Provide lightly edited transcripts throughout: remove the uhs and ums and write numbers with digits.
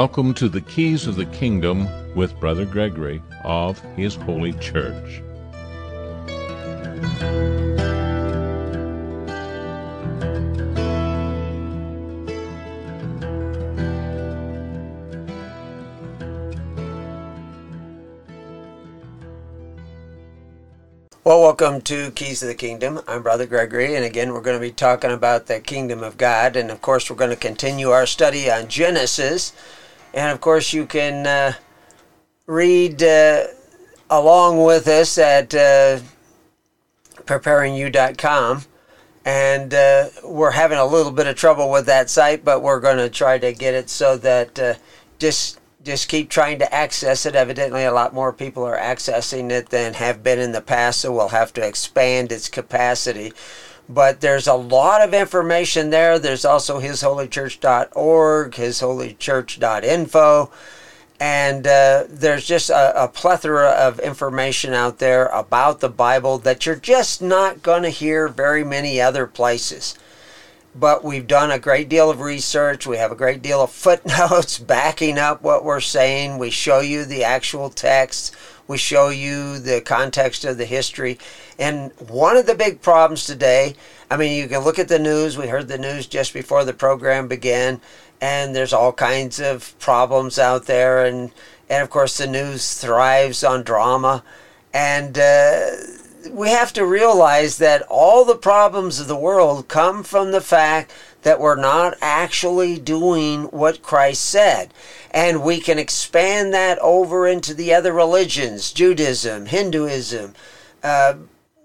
Welcome to the Keys of the Kingdom with Brother Gregory of His Holy Church. Well, welcome to Keys of the Kingdom. I'm Brother Gregory, and again, we're going to be talking about the Kingdom of God, and of course, we're going to continue our study on Genesis, and of course, you can read along with us at preparingyou.com, and we're having a little bit of trouble with that site, but we're going to try to get it so that just keep trying to access it. Evidently, a lot more people are accessing it than have been in the past, so we'll have to expand its capacity. But there's a lot of information there. There's also hisholychurch.org, hisholychurch.info, and there's just a plethora of information out there about the Bible that you're just not going to hear very many other places. But we've done a great deal of research. We have a great deal of footnotes backing up what we're saying. We show you the actual text. We show you the context of the history. And one of the big problems today, I mean, you can look at the news. We heard the news just before the program began, and there's all kinds of problems out there. And of course, the news thrives on drama. And we have to realize that all the problems of the world come from the fact that we're not actually doing what Christ said. And we can expand that over into the other religions, Judaism, Hinduism, the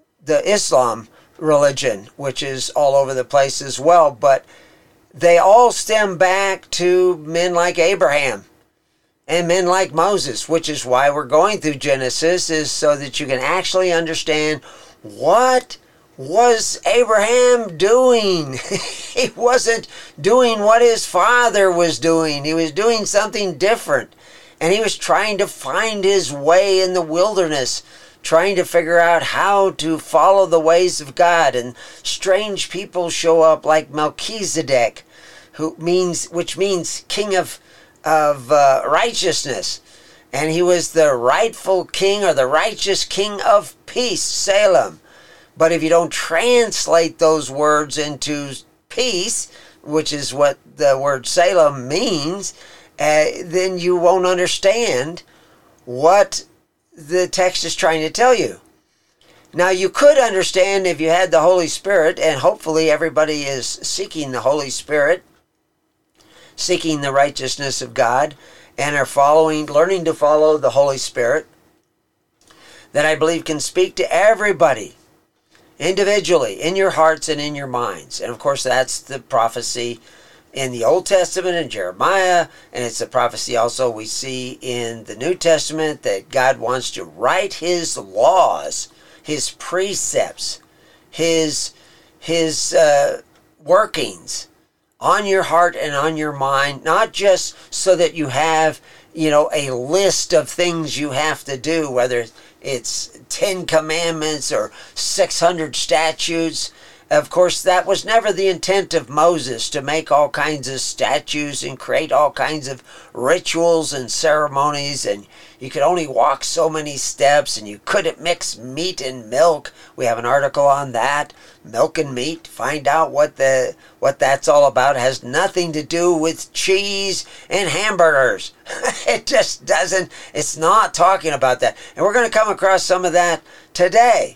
Islam religion, which is all over the place as well. But they all stem back to men like Abraham and men like Moses, which is why we're going through Genesis, is so that you can actually understand what was Abraham doing. He wasn't doing what his father was doing. He was doing something different. And he was trying to find his way in the wilderness, trying to figure out how to follow the ways of God. And strange people show up like Melchizedek, which means king of righteousness, and he was the rightful king, or the righteous king of peace, Salem. But if you don't translate those words into peace, which is what the word Salem means, then you won't understand what the text is trying to tell you. Now, you could understand if you had the Holy Spirit, and hopefully everybody is seeking the Holy Spirit, seeking the righteousness of God, and are learning to follow the Holy Spirit, that I believe can speak to everybody individually, in your hearts and in your minds. And of course, that's the prophecy in the Old Testament in Jeremiah, and it's the prophecy also we see in the New Testament, that God wants to write His laws, His precepts, His workings on your heart and on your mind, not just so that you have, a list of things you have to do, whether it's 10 commandments or 600 statutes. Of course, that was never the intent of Moses, to make all kinds of statutes and create all kinds of rituals and ceremonies, and you could only walk so many steps, and you couldn't mix meat and milk. We have an article on that, milk and meat. Find out what that's all about. It has nothing to do with cheese and hamburgers. It just doesn't. It's not talking about that. And we're going to come across some of that today.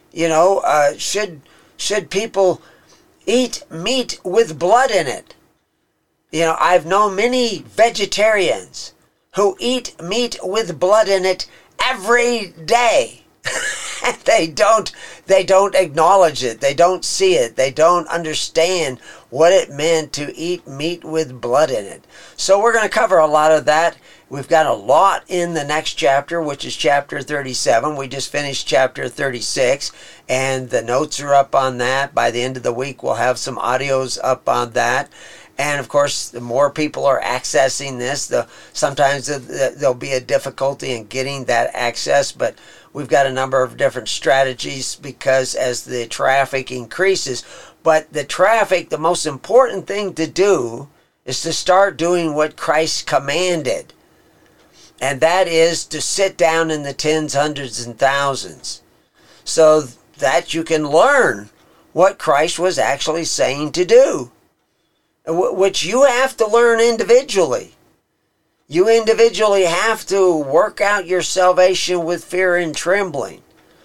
Should people eat meat with blood in it? I've known many vegetarians who eat meat with blood in it every day. They don't acknowledge it. They don't see it. They don't understand what it meant to eat meat with blood in it. So we're going to cover a lot of that. We've got a lot in the next chapter, which is chapter 37. We just finished chapter 36, and the notes are up on that. By the end of the week, we'll have some audios up on that. And of course, the more people are accessing this, sometimes there'll be a difficulty in getting that access, but we've got a number of different strategies, because as the traffic increases, but the most important thing to do is to start doing what Christ commanded. And that is to sit down in the tens, hundreds, and thousands so that you can learn what Christ was actually saying to do, which you have to learn individually. You individually have to work out your salvation with fear and trembling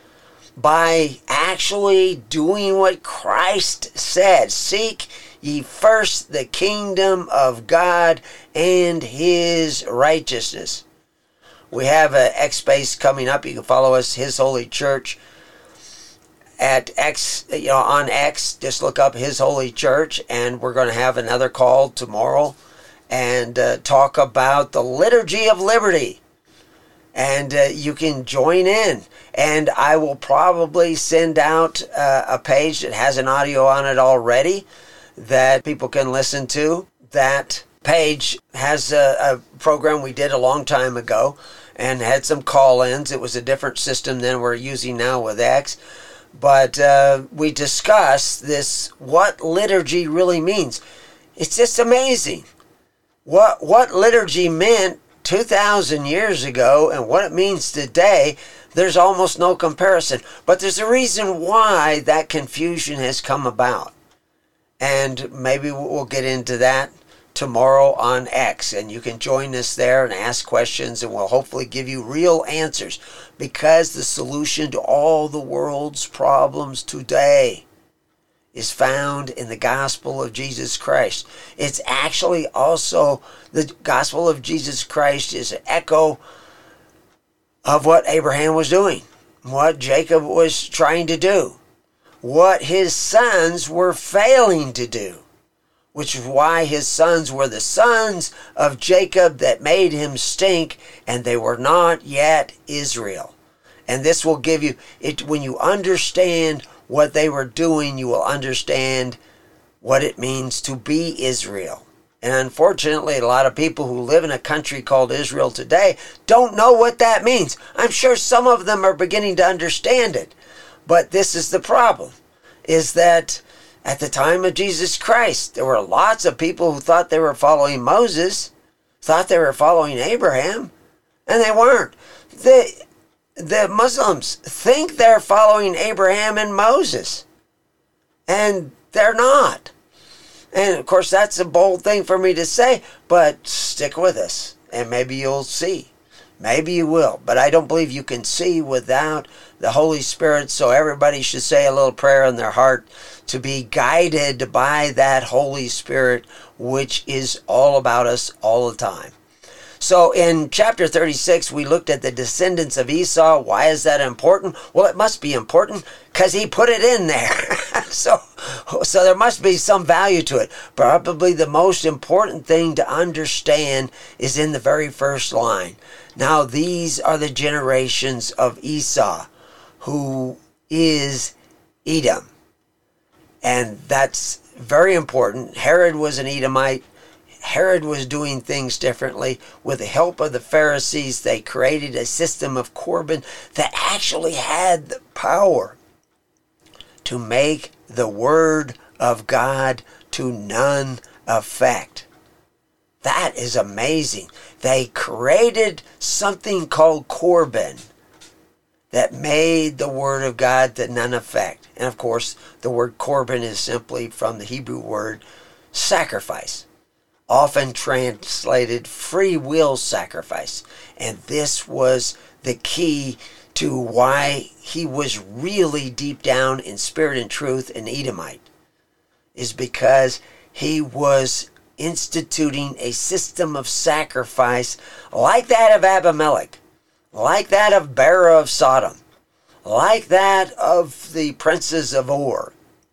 by actually doing what Christ said. Seek ye first the kingdom of God and his righteousness. We have an X Space coming up. You can follow us, His Holy Church, at X, on X. Just look up His Holy Church, and we're going to have another call tomorrow and talk about the Liturgy of Liberty. And you can join in. And I will probably send out a page that has an audio on it already that people can listen to. That page has a program we did a long time ago and had some call-ins. It was a different system than we're using now with X. But we discussed this, what liturgy really means. It's just amazing. What liturgy meant 2,000 years ago and what it means today, there's almost no comparison. But there's a reason why that confusion has come about. And maybe we'll get into that tomorrow on X. And you can join us there and ask questions, and we'll hopefully give you real answers. Because the solution to all the world's problems today is found in the gospel of Jesus Christ. It's actually also, the gospel of Jesus Christ is an echo of what Abraham was doing, what Jacob was trying to do, what his sons were failing to do, which is why his sons were the sons of Jacob that made him stink, and they were not yet Israel. And this will give you, when you understand what they were doing, you will understand what it means to be Israel. And unfortunately, a lot of people who live in a country called Israel today don't know what that means. I'm sure some of them are beginning to understand it. But this is the problem, is that at the time of Jesus Christ, there were lots of people who thought they were following Moses, thought they were following Abraham, and they weren't. The Muslims think they're following Abraham and Moses, and they're not. And of course, that's a bold thing for me to say, but stick with us, and maybe you'll see. Maybe you will, but I don't believe you can see without the Holy Spirit, so everybody should say a little prayer in their heart to be guided by that Holy Spirit, which is all about us all the time. So in chapter 36, we looked at the descendants of Esau. Why is that important? Well, it must be important because he put it in there. So there must be some value to it. Probably the most important thing to understand is in the very first line. Now, these are the generations of Esau, who is Edom. And that's very important. Herod was an Edomite. Herod was doing things differently. With the help of the Pharisees, they created a system of Corban that actually had the power to make the word of God to none effect. That is amazing. They created something called Corban that made the word of God to none effect. And of course, the word Corban is simply from the Hebrew word sacrifice, often translated free will sacrifice. And this was the key to why he was really deep down in spirit and truth an Edomite, is because he was instituting a system of sacrifice like that of Abimelech, like that of Bera of Sodom, like that of the princes of Or.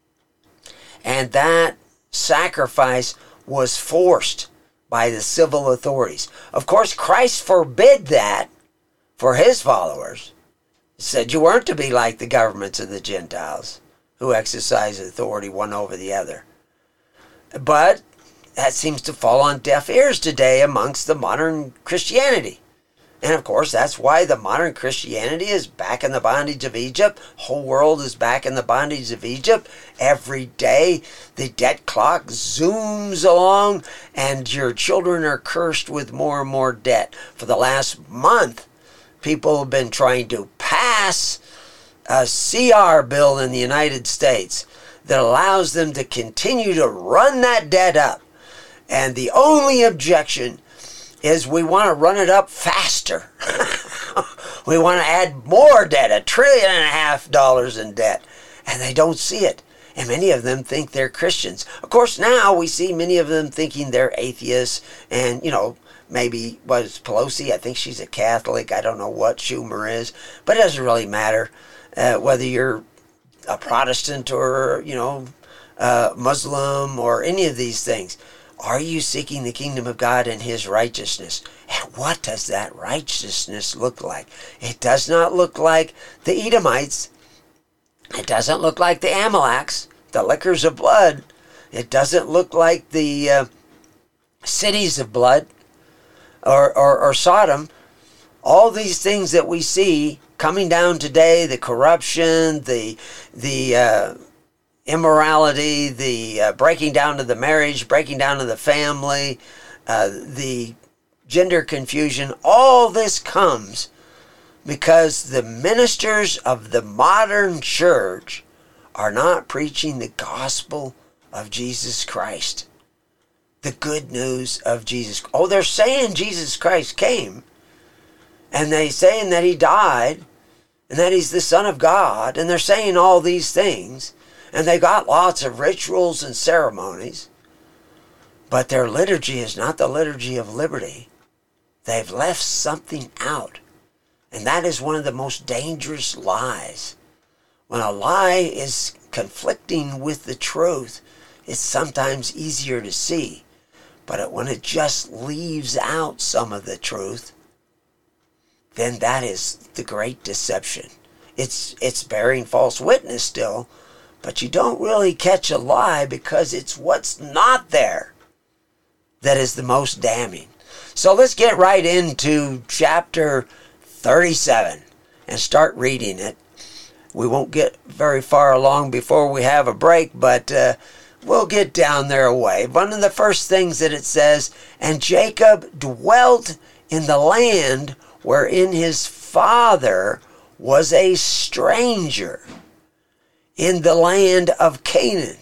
And that sacrifice was forced by the civil authorities. Of course, Christ forbid that for his followers. He said you weren't to be like the governments of the Gentiles, who exercise authority one over the other. But that seems to fall on deaf ears today amongst the modern Christianity. And of course, that's why the modern Christianity is back in the bondage of Egypt. The whole world is back in the bondage of Egypt. Every day, the debt clock zooms along, and your children are cursed with more and more debt. For the last month, people have been trying to pass a CR bill in the United States that allows them to continue to run that debt up. And the only objection is we want to run it up faster. We want to add more debt, $1.5 trillion in debt. And they don't see it. And many of them think they're Christians. Of course, now we see many of them thinking they're atheists. And, maybe was Pelosi, I think she's a Catholic. I don't know what Schumer is. But it doesn't really matter whether you're a Protestant or, Muslim or any of these things. Are you seeking the kingdom of God and his righteousness? And what does that righteousness look like? It does not look like the Edomites. It doesn't look like the Amaleks, the liquors of blood. It doesn't look like the cities of blood or Sodom. All these things that we see coming down today, the corruption, the immorality, the breaking down of the marriage, breaking down of the family, the gender confusion, all this comes because the ministers of the modern church are not preaching the gospel of Jesus Christ. The good news of Jesus. Oh, they're saying Jesus Christ came, and they're saying that he died, and that he's the Son of God, and they're saying all these things. And they got lots of rituals and ceremonies, but their liturgy is not the liturgy of liberty. They've left something out. And that is one of the most dangerous lies. When a lie is conflicting with the truth, it's sometimes easier to see. But when it just leaves out some of the truth, then that is the great deception. It's bearing false witness still, but you don't really catch a lie because it's what's not there that is the most damning. So let's get right into chapter 37 and start reading it. We won't get very far along before we have a break, but we'll get down there away. One of the first things that it says, and Jacob dwelt in the land wherein his father was a stranger, in the land of Canaan.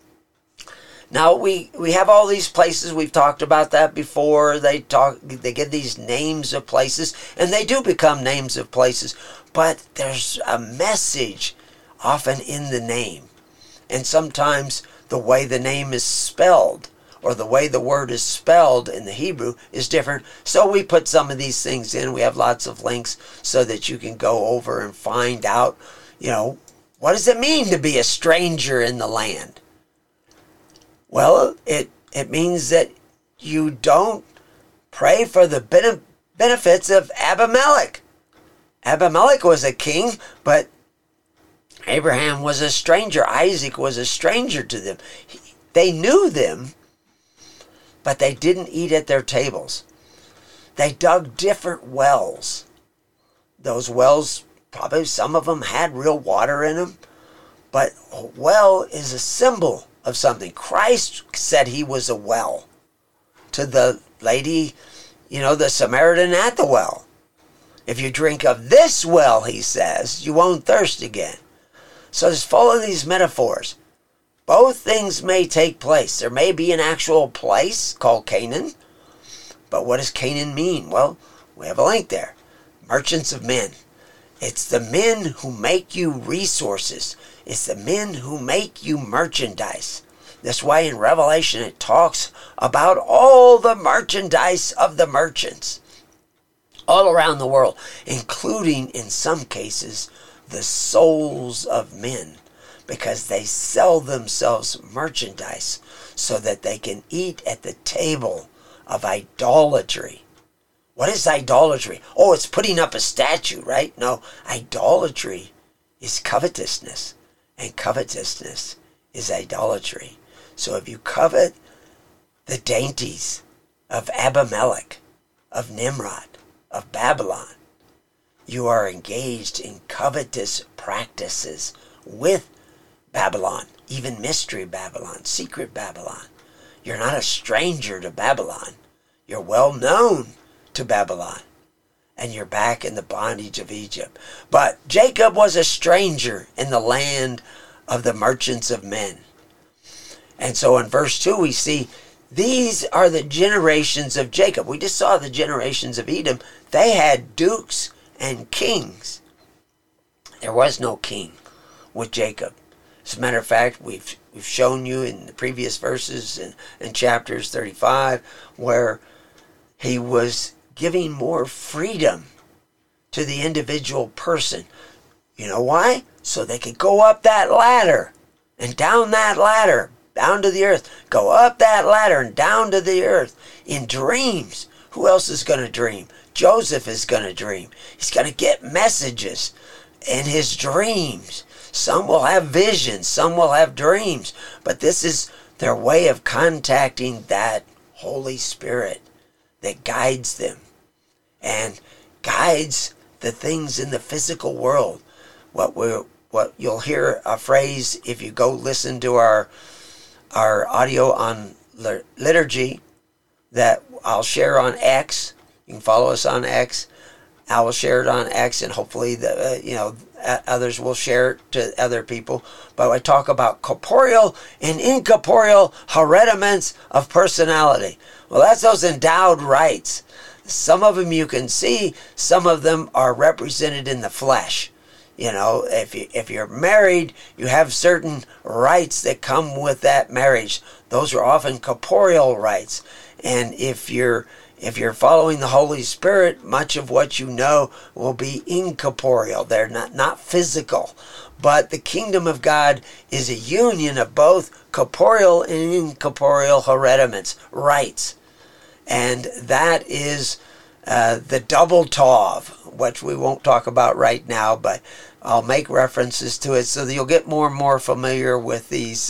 Now we have all these places. We've talked about that before. They give these names of places, and they do become names of places, but there's a message often in the name. And sometimes the way the name is spelled or the way the word is spelled in the Hebrew is different. So we put some of these things in. We have lots of links so that you can go over and find out, what does it mean to be a stranger in the land? Well, it means that you don't pray for the benefits of Abimelech. Abimelech was a king, but Abraham was a stranger. Isaac was a stranger to them. They knew them, but they didn't eat at their tables. They dug different wells. Those wells, probably some of them had real water in them, but a well is a symbol of something. Christ said he was a well to the lady, the Samaritan at the well. If you drink of this well, he says, you won't thirst again. So it's full of these metaphors. Both things may take place. There may be an actual place called Canaan, but what does Canaan mean? Well, we have a link there. Merchants of men. It's the men who make you resources. It's the men who make you merchandise. That's why in Revelation it talks about all the merchandise of the merchants all around the world, including, in some cases, the souls of men, because they sell themselves merchandise so that they can eat at the table of idolatry. What is idolatry? Oh, it's putting up a statue, right? No, idolatry is covetousness, and covetousness is idolatry. So if you covet the dainties of Abimelech, of Nimrod, of Babylon. You are engaged in covetous practices with Babylon, even mystery Babylon, secret Babylon. You're not a stranger to Babylon. You're well known to Babylon. And you're back in the bondage of Egypt. But Jacob was a stranger in the land of the merchants of men. And so in verse 2 we see these are the generations of Jacob. We just saw the generations of Edom. They had dukes and kings. There was no king with Jacob. As a matter of fact, we've shown you in the previous verses in chapters 35 where he was giving more freedom to the individual person. You know why? So they could go up that ladder and down that ladder, down to the earth. Go up that ladder and down to the earth in dreams. Who else is going to dream? Joseph is going to dream. He's going to get messages in his dreams. Some will have visions, some will have dreams, but this is their way of contacting that Holy Spirit that guides them and guides the things in the physical world. What you'll hear a phrase if you go listen to our audio on liturgy that I'll share on X. You can follow us on X. I will share it on X, and hopefully others will share it to other people. But I talk about corporeal and incorporeal hereditaments of personality. Well, that's those endowed rights. Some of them you can see, some of them are represented in the flesh. You know, if you're married, you have certain rights that come with that marriage. Those are often corporeal rights. And if you're following the Holy Spirit, much of what you know will be incorporeal. They're not physical. But the kingdom of God is a union of both corporeal and incorporeal hereditaments, rights. And that is the double tov, which we won't talk about right now, but I'll make references to it so that you'll get more and more familiar with these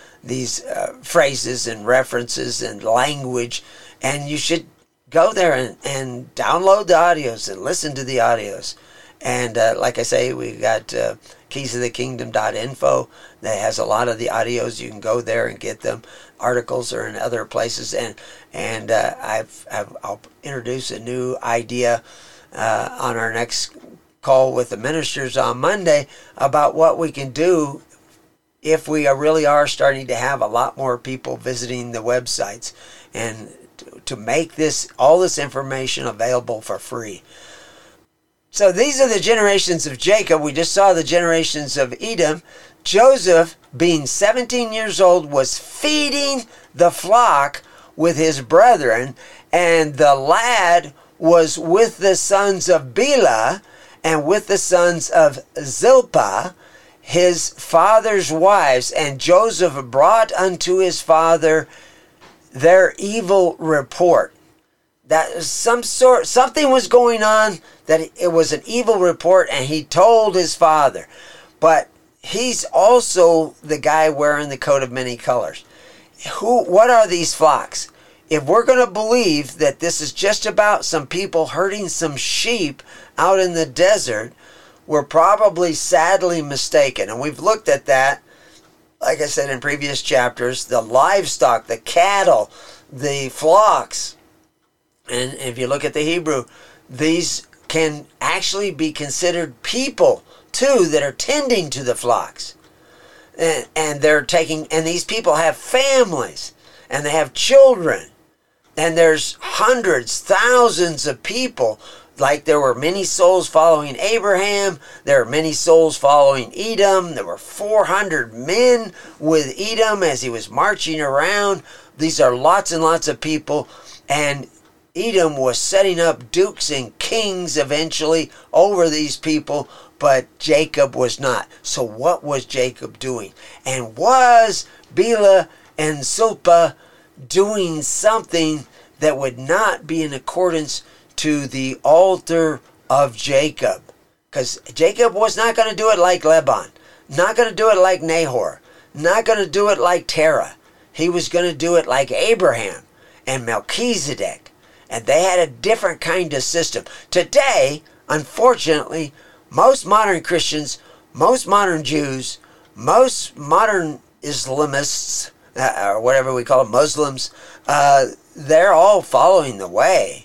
phrases and references and language. And you should go there and download the audios and listen to the audios. And like I say, we've got keysofthekingdom.info that has a lot of the audios. You can go there and get them. Articles are in other places. And I'll introduce a new idea on our next call with the ministers on Monday about what we can do if we really are starting to have a lot more people visiting the websites, and to make all this information available for free. So these are the generations of Jacob. We just saw the generations of Edom. Joseph, being 17 years old, was feeding the flock with his brethren, and the lad was with the sons of Bela and with the sons of Zilpah, his father's wives. And Joseph brought unto his father their evil report. That something was going on, that it was an evil report, and he told his father. But he's also the guy wearing the coat of many colors. What are these flocks? If we're going to believe that this is just about some people herding some sheep out in the desert, we're probably sadly mistaken. And we've looked at that, like I said in previous chapters, the livestock, the cattle, the flocks. And if you look at the Hebrew, these can actually be considered people too that are tending to the flocks. And these people have families and they have children. And there's hundreds, thousands of people. Like there were many souls following Abraham. There are many souls following Edom. There were 400 men with Edom as he was marching around. These are lots and lots of people. And Edom was setting up dukes and kings eventually over these people. But Jacob was not. So what was Jacob doing? And was Bela and Zilpah doing something that would not be in accordance to the altar of Jacob? Because Jacob was not going to do it like Laban, not going to do it like Nahor, not going to do it like Terah. He was going to do it like Abraham and Melchizedek And they had a different kind of system. Today, unfortunately, most modern Christians, most modern Jews, most modern Islamists, or whatever we call them, Muslims, they're all following the way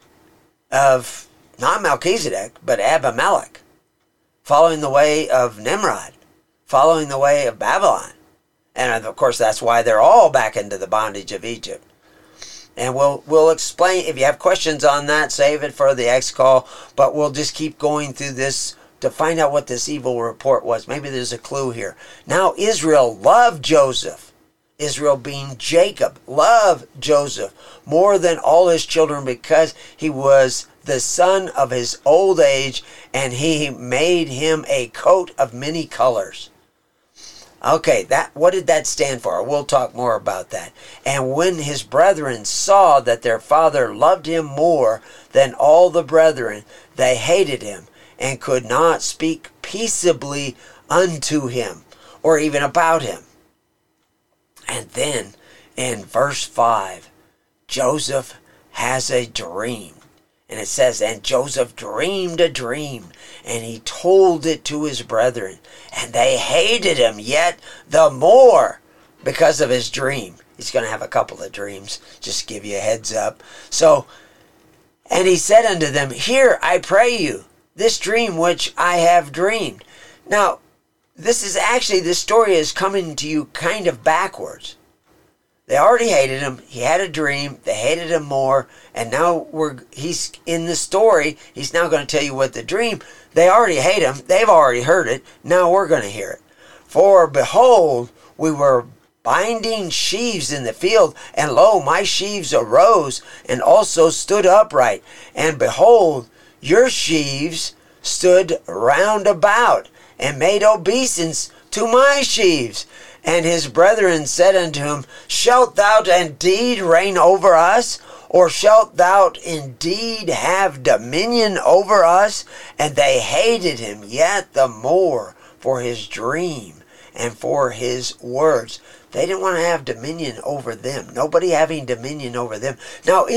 of not Melchizedek, but Abimelech, following the way of Nimrod, following the way of Babylon. And of course, that's why they're all back into the bondage of Egypt. And we'll explain. If you have questions on that, save it for the X call. But we'll just keep going through this to find out what this evil report was. Maybe there's a clue here. Now Israel loved Joseph. Israel being Jacob, loved Joseph more than all his children because he was the son of his old age, and he made him a coat of many colors. Okay, what did that stand for? We'll talk more about that. And when his brethren saw that their father loved him more than all the brethren, they hated him and could not speak peaceably unto him or even about him. And then in verse 5, Joseph has a dream. And it says, and Joseph dreamed a dream, and he told it to his brethren, and they hated him yet the more because of his dream. He's going to have a couple of dreams, just give you a heads up. So, and he said unto them, hear, I pray you, this dream which I have dreamed. Now, this story is coming to you kind of backwards. They already hated him. He had a dream. They hated him more. And now he's in the story. He's now going to tell you what the dream. They already hate him. They've already heard it. Now we're going to hear it. For behold, we were binding sheaves in the field, and lo, my sheaves arose and also stood upright. And behold, your sheaves stood round about and made obeisance to my sheaves. And his brethren said unto him, shalt thou indeed reign over us? Or shalt thou indeed have dominion over us? And they hated him yet the more for his dream and for his words. They didn't want to have dominion over them. Nobody having dominion over them. Now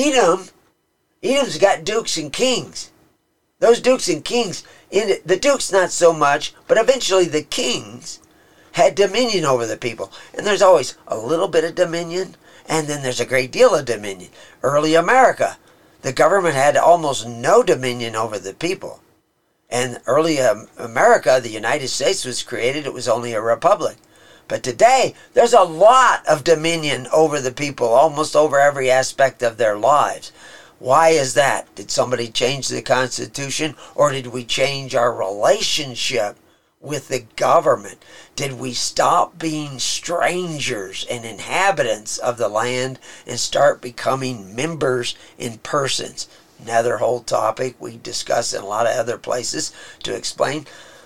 Edom's got dukes and kings. Those dukes and kings, the dukes not so much, but eventually the kings had dominion over the people. And there's always a little bit of dominion, and then there's a great deal of dominion. Early America, the government had almost no dominion over the people. And early America, the United States was created, it was only a republic. But today, there's a lot of dominion over the people, almost over every aspect of their lives. Why is that? Did somebody change the Constitution, or did we change our relationship with the government? Did we stop being strangers and inhabitants of the land and start becoming members in persons? Another whole topic we discuss in a lot of other places to explain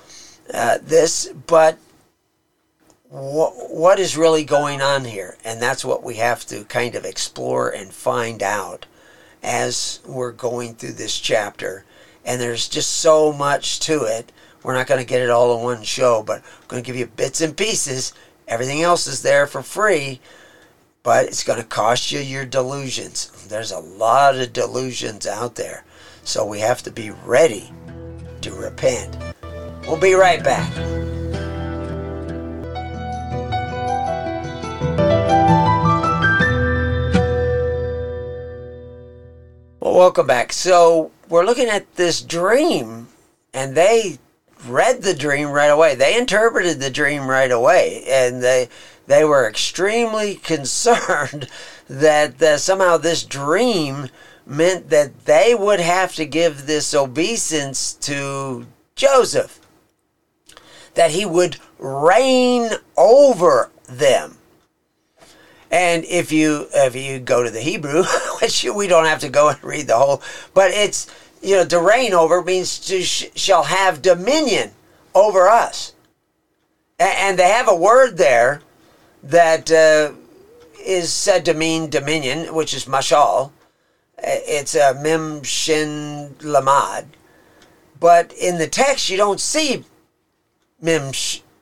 this, but what is really going on here? And that's what we have to kind of explore and find out as we're going through this chapter. And there's just so much to it. We're not going to get it all in one show, but I'm going to give you bits and pieces. Everything else is there for free, but it's going to cost you your delusions. There's a lot of delusions out there, so we have to be ready to repent. We'll be right back. Well, welcome back. So we're looking at this dream, and they read the dream right away. They interpreted the dream right away, and they were extremely concerned that somehow this dream meant that they would have to give this obeisance to Joseph, that he would reign over them. And if you go to the Hebrew, which we don't have to go and read the whole, but it's, to reign over means to shall have dominion over us. And they have a word there that is said to mean dominion, which is mashal. It's a mem shin lamad. But in the text, you don't see mem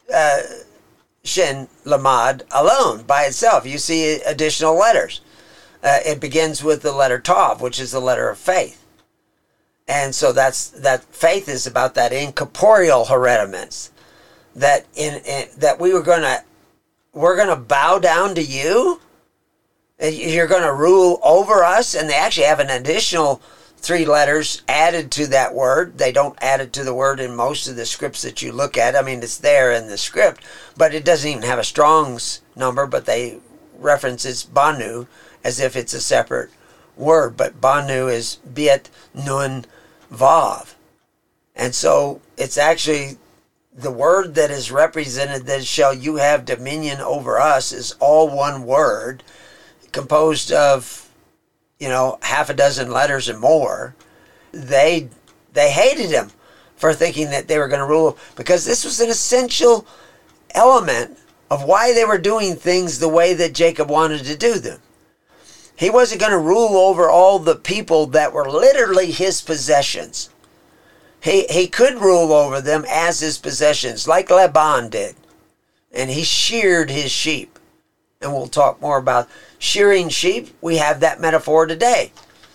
shin lamad alone by itself. You see additional letters. It begins with the letter Tav, which is the letter of faith. And so that faith is about that incorporeal hereditaments. That that we're gonna bow down to you. You're gonna rule over us, and they actually have an additional 3 letters added to that word. They don't add it to the word in most of the scripts that you look at. I mean, it's there in the script, but it doesn't even have a Strong's number, but they reference it's Banu as if it's a separate word. But Banu is Bet Nun Vav. And so it's actually the word that is represented that shall you have dominion over us is all one word composed of, half a dozen letters and more. They hated him for thinking that they were going to rule, because this was an essential element of why they were doing things the way that Jacob wanted to do them. He wasn't going to rule over all the people that were literally his possessions. He could rule over them as his possessions, like Laban did. And he sheared his sheep. And we'll talk more about shearing sheep. We have that metaphor today.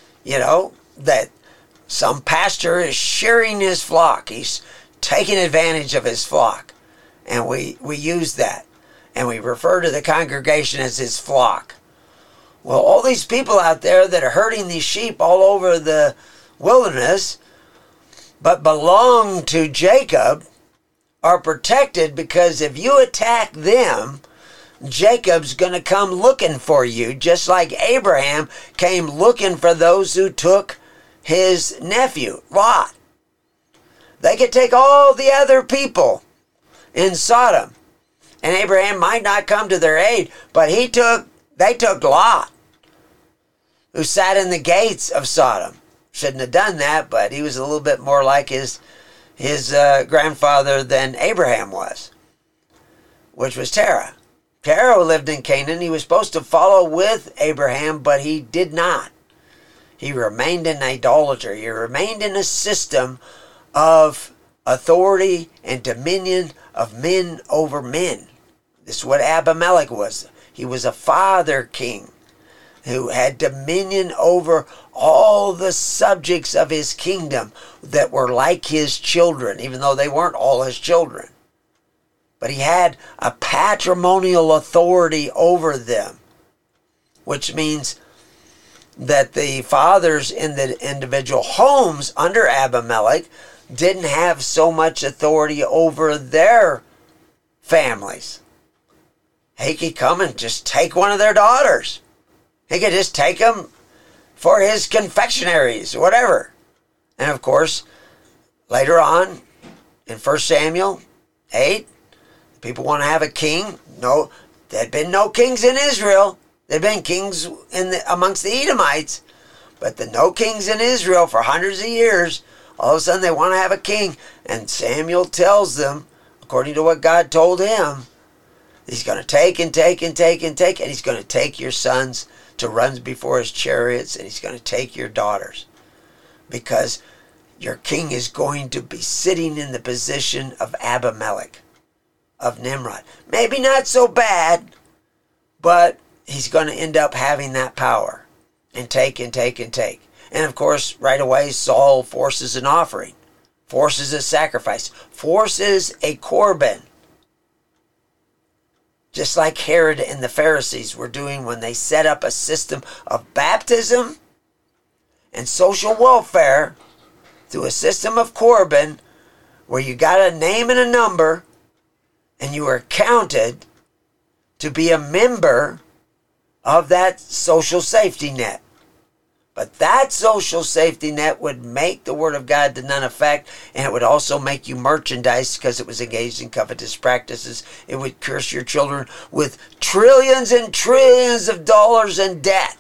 That some pastor is shearing his flock. He's taking advantage of his flock. And we use that. And we refer to the congregation as his flock. Well, all these people out there that are herding these sheep all over the wilderness, but belong to Jacob, are protected, because if you attack them, Jacob's going to come looking for you, just like Abraham came looking for those who took his nephew, Lot. They could take all the other people in Sodom, and Abraham might not come to their aid, but they took Lot, who sat in the gates of Sodom. Shouldn't have done that, but he was a little bit more like his grandfather than Abraham was, which was Terah. Terah lived in Canaan. He was supposed to follow with Abraham, but he did not. He remained in idolatry. He remained in a system of authority and dominion of men over men. This is what Abimelech was. He was a father king who had dominion over all the subjects of his kingdom that were like his children, even though they weren't all his children. But he had a patrimonial authority over them, which means that the fathers in the individual homes under Abimelech didn't have so much authority over their families. He could come and just take one of their daughters. He could just take them for his confectionaries, whatever. And of course, later on, in 1 Samuel 8, people want to have a king. No, there had been no kings in Israel. There had been kings amongst the Edomites, but no kings in Israel for hundreds of years. All of a sudden, they want to have a king. And Samuel tells them, according to what God told him, he's going to take and take and take and take, and he's going to take your sons to run before his chariots, and he's going to take your daughters, because your king is going to be sitting in the position of Abimelech, of Nimrod. Maybe not so bad, but he's going to end up having that power and take and take and take. And of course, right away, Saul forces an offering, forces a sacrifice, forces a korban, just like Herod and the Pharisees were doing when they set up a system of baptism and social welfare through a system of korban, where you got a name and a number, and you were counted to be a member of that social safety net. But that social safety net would make the word of God to none effect, and it would also make you merchandise because it was engaged in covetous practices. It would curse your children with trillions and trillions of dollars in debt,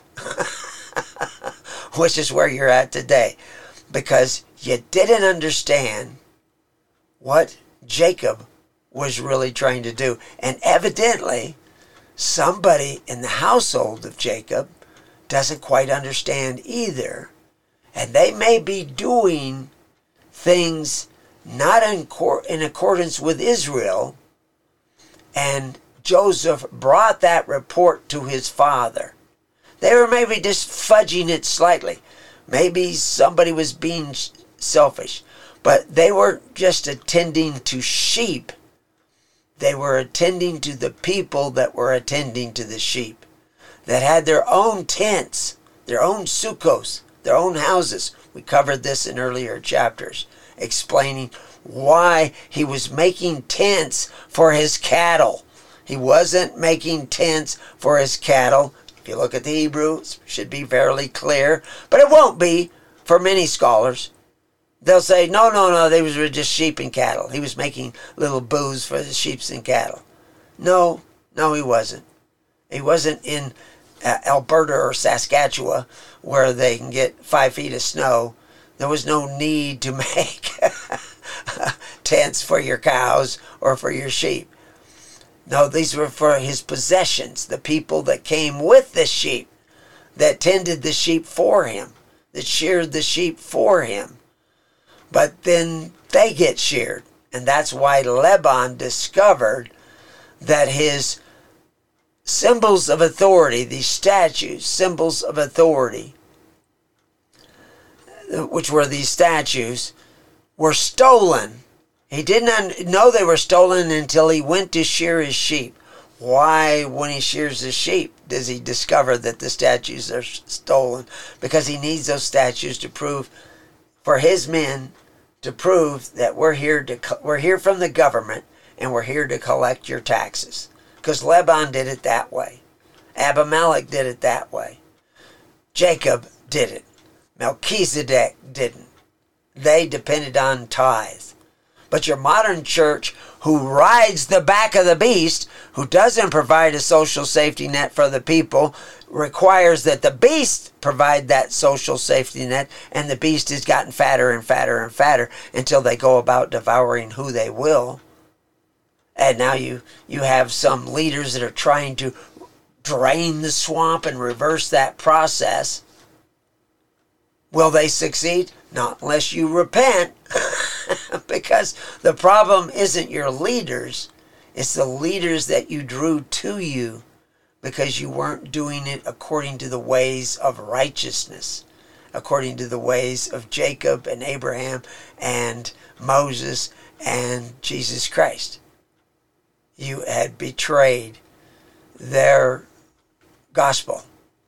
which is where you're at today, because you didn't understand what Jacob was really trying to do. And evidently, somebody in the household of Jacob doesn't quite understand either. And they may be doing things not in accordance with Israel. And Joseph brought that report to his father. They were maybe just fudging it slightly. Maybe somebody was being selfish. But they weren't just attending to sheep. They were attending to the people that were attending to the sheep, that had their own tents, their own sukkos, their own houses. We covered this in earlier chapters, explaining why he was making tents for his cattle. He wasn't making tents for his cattle. If you look at the Hebrew, it should be fairly clear, but it won't be for many scholars. They'll say, no, they were just sheep and cattle. He was making little booths for the sheep and cattle. No, he wasn't. He wasn't in Alberta or Saskatchewan where they can get 5 feet of snow. There was no need to make tents for your cows or for your sheep. No, these were for his possessions, the people that came with the sheep, that tended the sheep for him, that sheared the sheep for him. But then they get sheared. And that's why Laban discovered that his symbols of authority, these statues, symbols of authority, which were these statues, were stolen. He did not know they were stolen until he went to shear his sheep. Why, when he shears his sheep, does he discover that the statues are stolen? Because he needs those statues to prove, for his men, to prove that we're here from the government and we're here to collect your taxes. Because Laban did it that way. Abimelech did it that way. Jacob did it. Melchizedek didn't. They depended on tithe. But your modern church, who rides the back of the beast, who doesn't provide a social safety net for the people, requires that the beast provide that social safety net, and the beast has gotten fatter and fatter and fatter until they go about devouring who they will. And now you have some leaders that are trying to drain the swamp and reverse that process. Will they succeed? Not unless you repent. Because the problem isn't your leaders. It's the leaders that you drew to you because you weren't doing it according to the ways of righteousness, according to the ways of Jacob and Abraham and Moses and Jesus Christ. You had betrayed their gospel.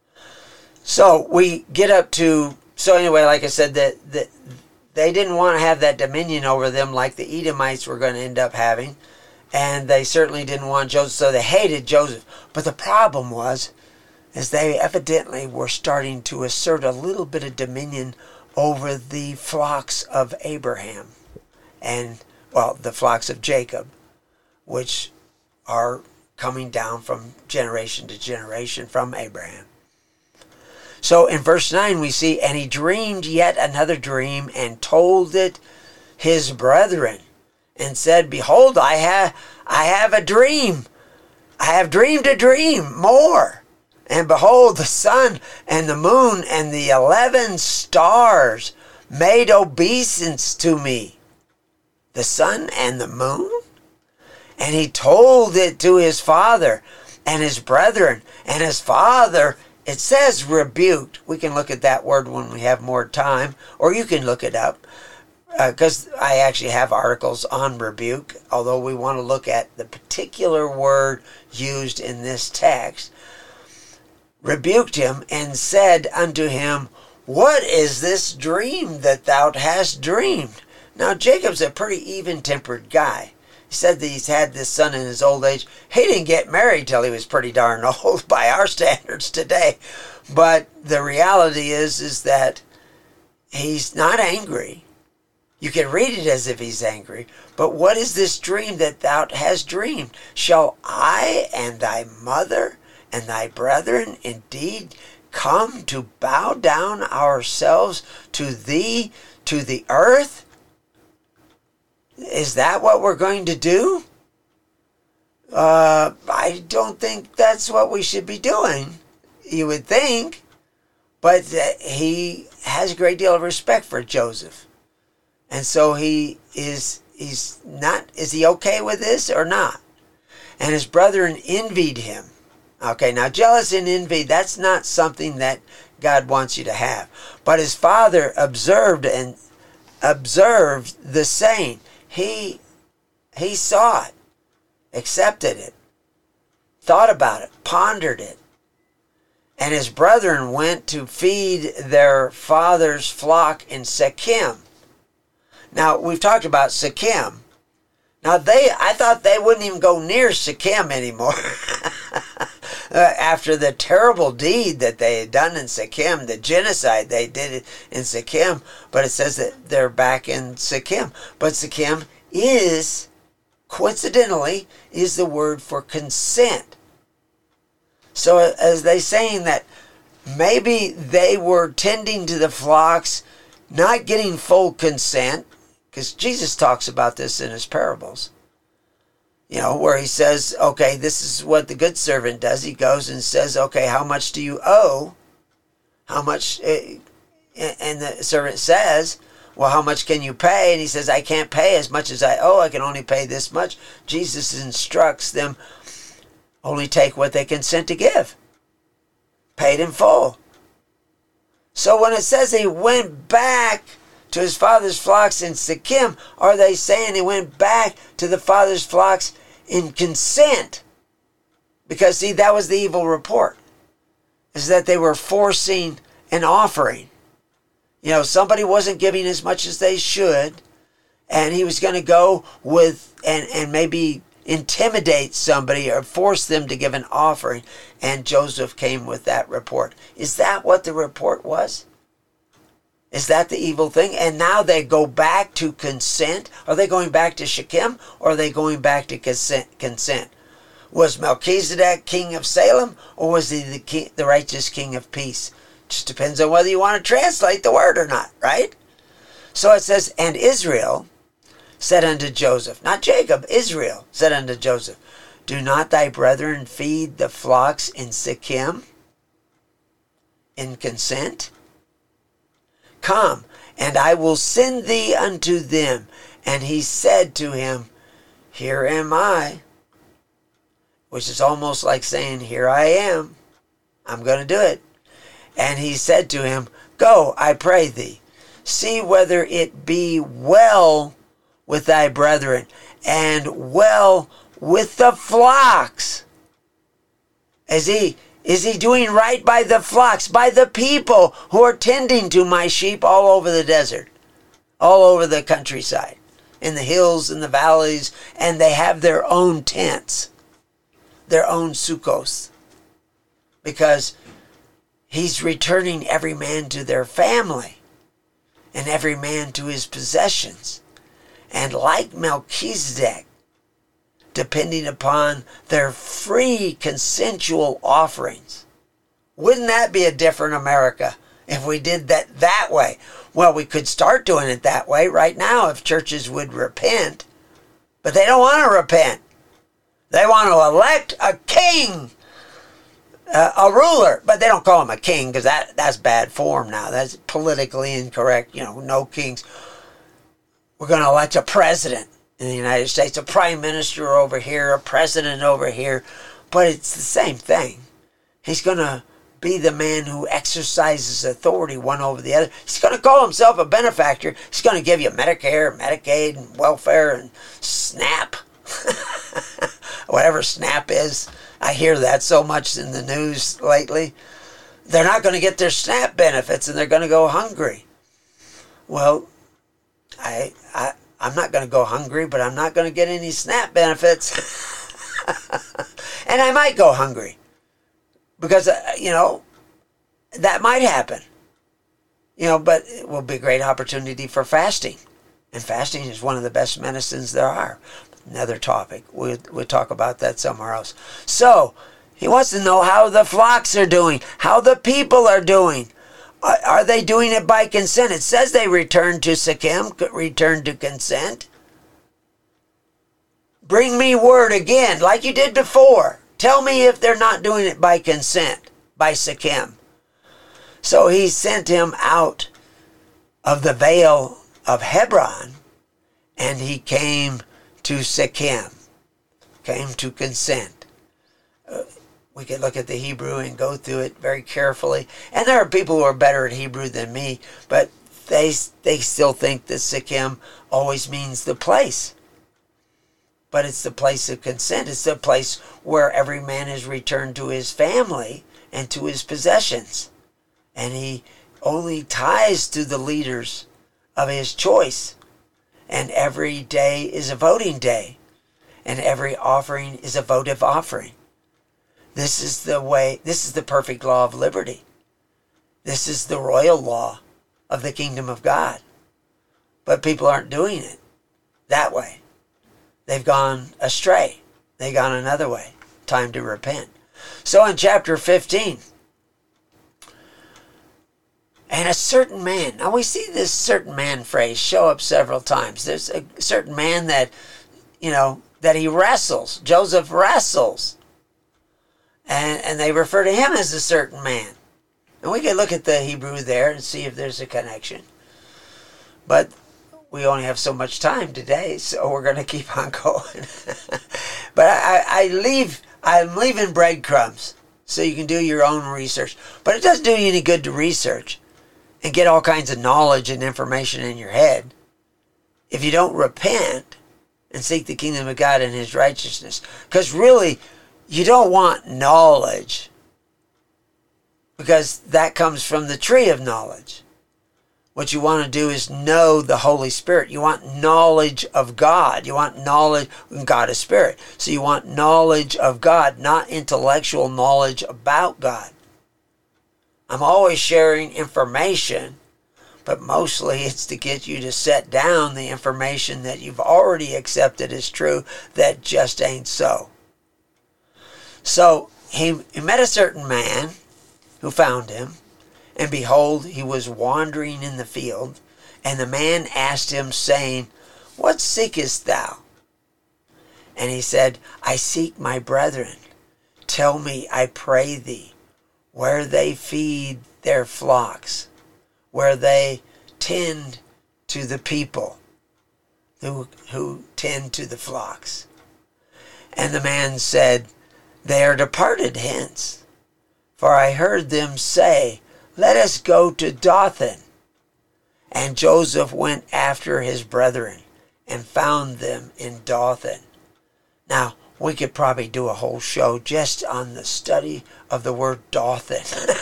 So we get up to, so anyway, like I said, that they didn't want to have that dominion over them like the Edomites were going to end up having. And they certainly didn't want Joseph, so they hated Joseph. But the problem was, is they evidently were starting to assert a little bit of dominion over the flocks of Abraham. And, well, the flocks of Jacob, which are coming down from generation to generation from Abraham. So in verse 9 we see, and he dreamed yet another dream and told it his brethren and said, behold, I have a dream. I have dreamed a dream more. And behold, the sun and the moon and the 11 stars made obeisance to me. The sun and the moon? And he told it to his father and his brethren, and his father, it says rebuked. We can look at that word when we have more time, or you can look it up, because I actually have articles on rebuke, although we want to look at the particular word used in this text. Rebuked him and said unto him, what is this dream that thou hast dreamed? Now Jacob's a pretty even-tempered guy. He said that he's had this son in his old age. He didn't get married till he was pretty darn old by our standards today. But the reality is that he's not angry. You can read it as if he's angry. But what is this dream that thou hast dreamed? Shall I and thy mother and thy brethren indeed come to bow down ourselves to thee, to the earth? Is that what we're going to do? I don't think that's what we should be doing. You would think. But he has a great deal of respect for Joseph. And so he's not, is he okay with this or not? And his brethren envied him. Okay, now jealousy and envy, that's not something that God wants you to have. But his father observed the saying. He saw it, accepted it, thought about it, pondered it. And his brethren went to feed their father's flock in Shechem. Now, we've talked about Shechem. Now, I thought they wouldn't even go near Shechem anymore. After the terrible deed that they had done in Shechem, the genocide they did in Shechem, but it says that they're back in Shechem. But Shechem is, coincidentally, is the word for consent. So as they saying that maybe they were tending to the flocks, not getting full consent, because Jesus talks about this in his parables. You know, where he says, okay, this is what the good servant does. He goes and says, okay, how much do you owe? How much? And the servant says, well, how much can you pay? And he says, I can't pay as much as I owe. I can only pay this much. Jesus instructs them, only take what they consent to give. Paid in full. So when it says he went back to his father's flocks in Shechem, are they saying he went back to the father's flocks in consent? Because, see, that was the evil report, is that they were forcing an offering. You know, somebody wasn't giving as much as they should, and he was going to go with, and maybe intimidate somebody or force them to give an offering, and Joseph came with that report. Is that what the report was? Is that the evil thing? And now they go back to consent? Are they going back to Shechem, or are they going back to consent? Was Melchizedek king of Salem, or was he the righteous king of peace? Just depends on whether you want to translate the word or not, right? So it says, and Israel said unto Joseph, not Jacob, Israel said unto Joseph, do not thy brethren feed the flocks in Shechem in consent? Come, and I will send thee unto them. And he said to him, here am I. Which is almost like saying, here I am. I'm going to do it. And he said to him, go, I pray thee, see whether it be well with thy brethren, and well with the flocks. Is he doing right by the flocks, by the people who are tending to my sheep all over the desert, all over the countryside, in the hills and the valleys, and they have their own tents, their own sukkos, because he's returning every man to their family and every man to his possessions. And like Melchizedek, depending upon their free consensual offerings. Wouldn't that be a different America if we did that way? Well, we could start doing it that way right now if churches would repent. But they don't want to repent. They want to elect a king, a ruler, but they don't call him a king because that's bad form now. That's politically incorrect. You know, no kings. We're going to elect a president in the United States, a prime minister over here, a president over here, but it's the same thing. He's going to be the man who exercises authority one over the other. He's going to call himself a benefactor. He's going to give you Medicare, Medicaid, and welfare, and SNAP. Whatever SNAP is. I hear that so much in the news lately. They're not going to get their SNAP benefits, and they're going to go hungry. Well, I'm not going to go hungry, but I'm not going to get any SNAP benefits. And I might go hungry because, that might happen. But it will be a great opportunity for fasting. And fasting is one of the best medicines there are. Another topic. We'll talk about that somewhere else. So, he wants to know how the flocks are doing, how the people are doing. Are they doing it by consent? It says they returned to Shechem, returned to consent. Bring me word again, like you did before. Tell me if they're not doing it by consent, by Shechem. So he sent him out of the vale of Hebron, and he came to Shechem, came to consent. We could look at the Hebrew and go through it very carefully. And there are people who are better at Hebrew than me, but they still think that Sikkim always means the place. But it's the place of consent. It's the place where every man is returned to his family and to his possessions. And he only ties to the leaders of his choice. And every day is a voting day. And every offering is a votive offering. This is the way, this is the perfect law of liberty. This is the royal law of the kingdom of God. But people aren't doing it that way. They've gone astray. They've gone another way. Time to repent. So in chapter 15, and a certain man. Now we see this certain man phrase show up several times. There's a certain man that, that he wrestles. Joseph wrestles. And they refer to him as a certain man. And we can look at the Hebrew there and see if there's a connection. But we only have so much time today, so we're going to keep on going. But I'm leaving breadcrumbs so you can do your own research. But it doesn't do you any good to research and get all kinds of knowledge and information in your head if you don't repent and seek the kingdom of God and his righteousness. Because really, you don't want knowledge, because that comes from the tree of knowledge. What you want to do is know the Holy Spirit. You want knowledge of God. You want knowledge. God is spirit. So you want knowledge of God, not intellectual knowledge about God. I'm always sharing information, but mostly it's to get you to set down the information that you've already accepted as true that just ain't so. So he met a certain man who found him, and behold, he was wandering in the field, and the man asked him, saying, What seekest thou? And he said, I seek my brethren. Tell me, I pray thee, where they feed their flocks, where they tend to the people who tend to the flocks. And the man said, They are departed hence, for I heard them say, Let us go to Dothan. And Joseph went after his brethren and found them in Dothan. Now, we could probably do a whole show just on the study of the word Dothan.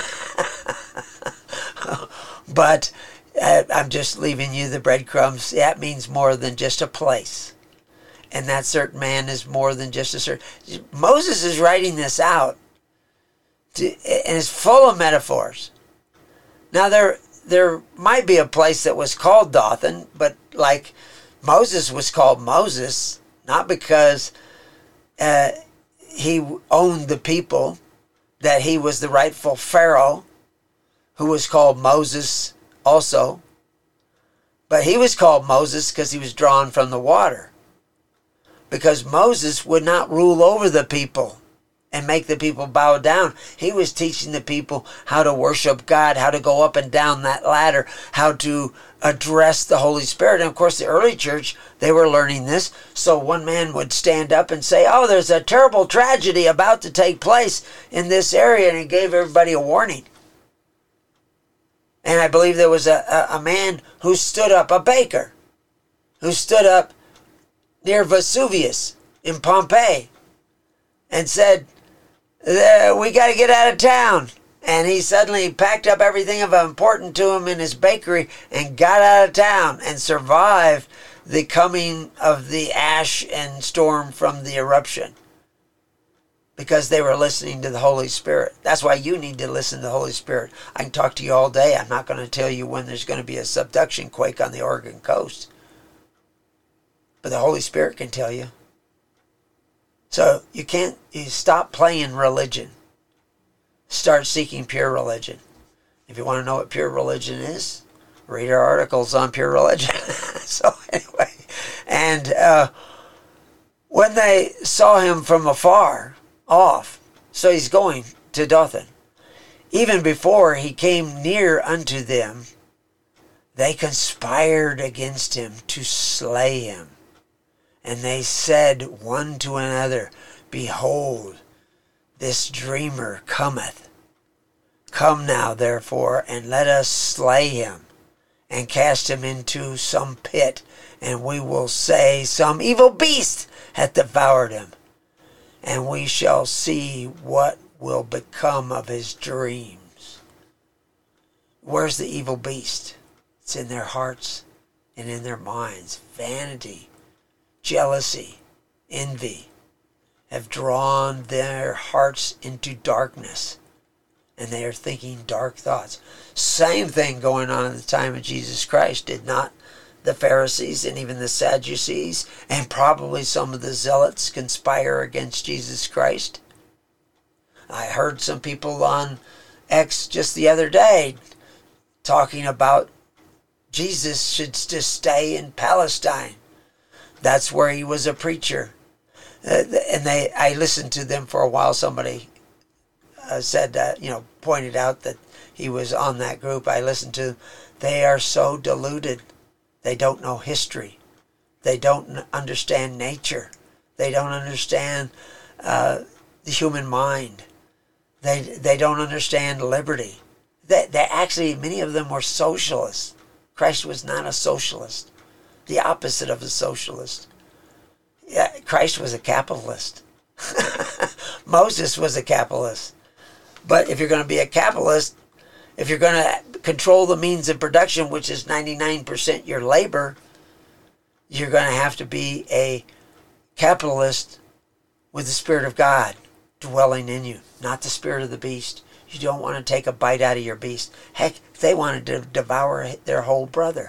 But I'm just leaving you the breadcrumbs. That means more than just a place. And that certain man is more than just a certain... Moses is writing this out, and it's full of metaphors. Now, there might be a place that was called Dothan, but like Moses was called Moses, not because he owned the people, that he was the rightful Pharaoh, who was called Moses also. But he was called Moses because he was drawn from the water. Because Moses would not rule over the people and make the people bow down. He was teaching the people how to worship God, how to go up and down that ladder, how to address the Holy Spirit. And of course, the early church, they were learning this. So one man would stand up and say, oh, there's a terrible tragedy about to take place in this area. And he gave everybody a warning. And I believe there was a man who stood up, a baker, who stood up near Vesuvius in Pompeii and said, we got to get out of town. And he suddenly packed up everything of important to him in his bakery and got out of town and survived the coming of the ash and storm from the eruption, because they were listening to the Holy Spirit. That's why you need to listen to the Holy Spirit. I can talk to you all day. I'm not going to tell you when there's going to be a subduction quake on the Oregon coast. But the Holy Spirit can tell you. So you stop playing religion. Start seeking pure religion. If you want to know what pure religion is, read our articles on pure religion. So anyway, and when they saw him from afar off, so he's going to Dothan, even before he came near unto them, they conspired against him to slay him. And they said one to another, Behold, this dreamer cometh. Come now, therefore, and let us slay him, and cast him into some pit, and we will say, some evil beast hath devoured him, and we shall see what will become of his dreams. Where's the evil beast? It's in their hearts and in their minds. Vanity, jealousy, envy have drawn their hearts into darkness, and they are thinking dark thoughts. Same thing going on at the time of Jesus Christ. Did not the Pharisees and even the Sadducees and probably some of the Zealots conspire against Jesus Christ? I heard some people on X just the other day talking about Jesus should just stay in Palestine. That's where he was a preacher. I listened to them for a while. Somebody said that, pointed out that he was on that group. I listened to. They are so deluded. They don't know history. They don't understand nature. They don't understand the human mind. They don't understand liberty. They actually, many of them were socialists. Christ was not a socialist. The opposite of a socialist. Yeah, Christ was a capitalist. Moses was a capitalist. But if you're going to be a capitalist, if you're going to control the means of production, which is 99% your labor, you're going to have to be a capitalist with the Spirit of God dwelling in you, not the spirit of the beast. You don't want to take a bite out of your beast. Heck, they wanted to devour their whole brother.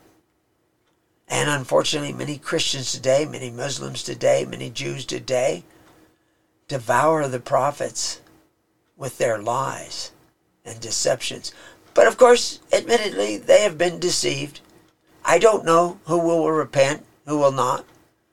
And unfortunately, many Christians today, many Muslims today, many Jews today devour the prophets with their lies and deceptions. But of course, admittedly, they have been deceived. I don't know who will repent, who will not.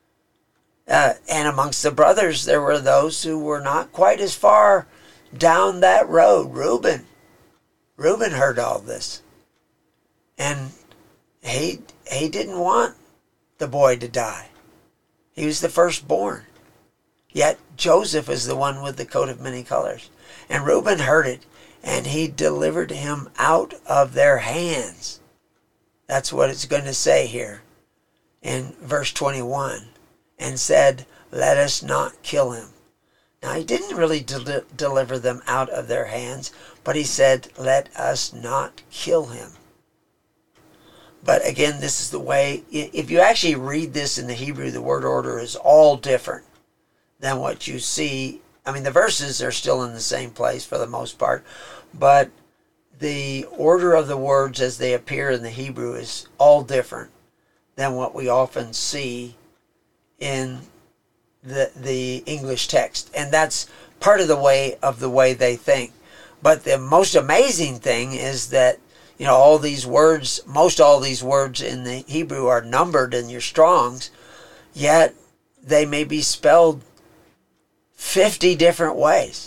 And amongst the brothers, there were those who were not quite as far down that road. Reuben heard all this. And he didn't want the boy to die. He was the firstborn. Yet Joseph is the one with the coat of many colors. And Reuben heard it, and he delivered him out of their hands. That's what it's going to say here in verse 21. And said, let us not kill him. Now, he didn't really deliver them out of their hands, but he said, let us not kill him. But again, this is the way, if you actually read this in the Hebrew, the word order is all different than what you see. I mean, the verses are still in the same place for the most part, but the order of the words as they appear in the Hebrew is all different than what we often see in the English text. And that's part of the way they think. But the most amazing thing is that, all these words, most all these words in the Hebrew are numbered in your Strongs, yet they may be spelled 50 different ways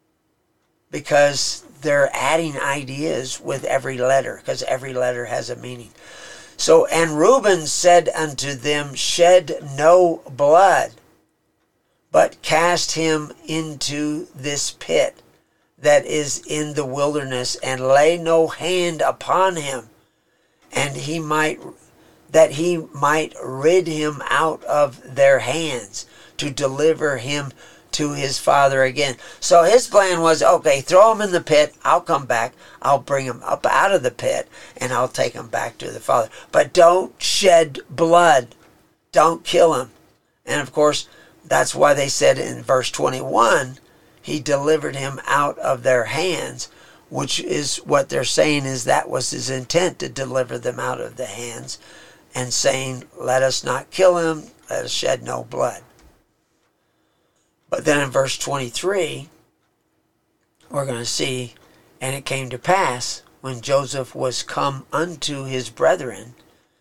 because they're adding ideas with every letter, because every letter has a meaning. So, and Reuben said unto them, shed no blood, but cast him into this pit that is in the wilderness, and lay no hand upon him, and that he might rid him out of their hands, to deliver him to his father again. So his plan was, okay, throw him in the pit, I'll come back, I'll bring him up out of the pit, and I'll take him back to the father. But don't shed blood. Don't kill him. And of course, that's why they said in verse 21, he delivered him out of their hands, which is what they're saying is that was his intent, to deliver them out of the hands, and saying, let us not kill him, let us shed no blood. But then in verse 23, we're going to see, and it came to pass, when Joseph was come unto his brethren,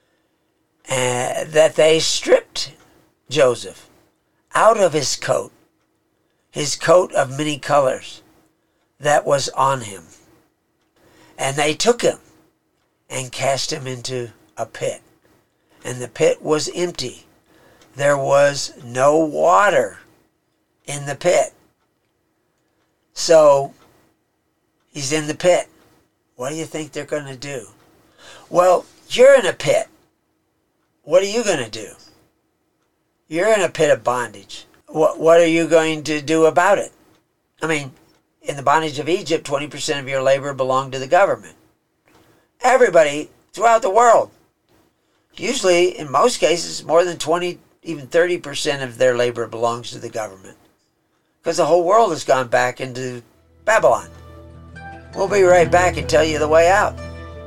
that they stripped Joseph out of his coat of many colors that was on him. And they took him and cast him into a pit. And the pit was empty. There was no water in the pit. So he's in the pit. What do you think they're going to do? Well, you're in a pit. What are you going to do? You're in a pit of bondage. What are you going to do about it? I mean, in the bondage of Egypt, 20% of your labor belonged to the government. Everybody throughout the world, usually, in most cases, more than 20, even 30% of their labor belongs to the government. Because the whole world has gone back into Babylon. We'll be right back and tell you the way out.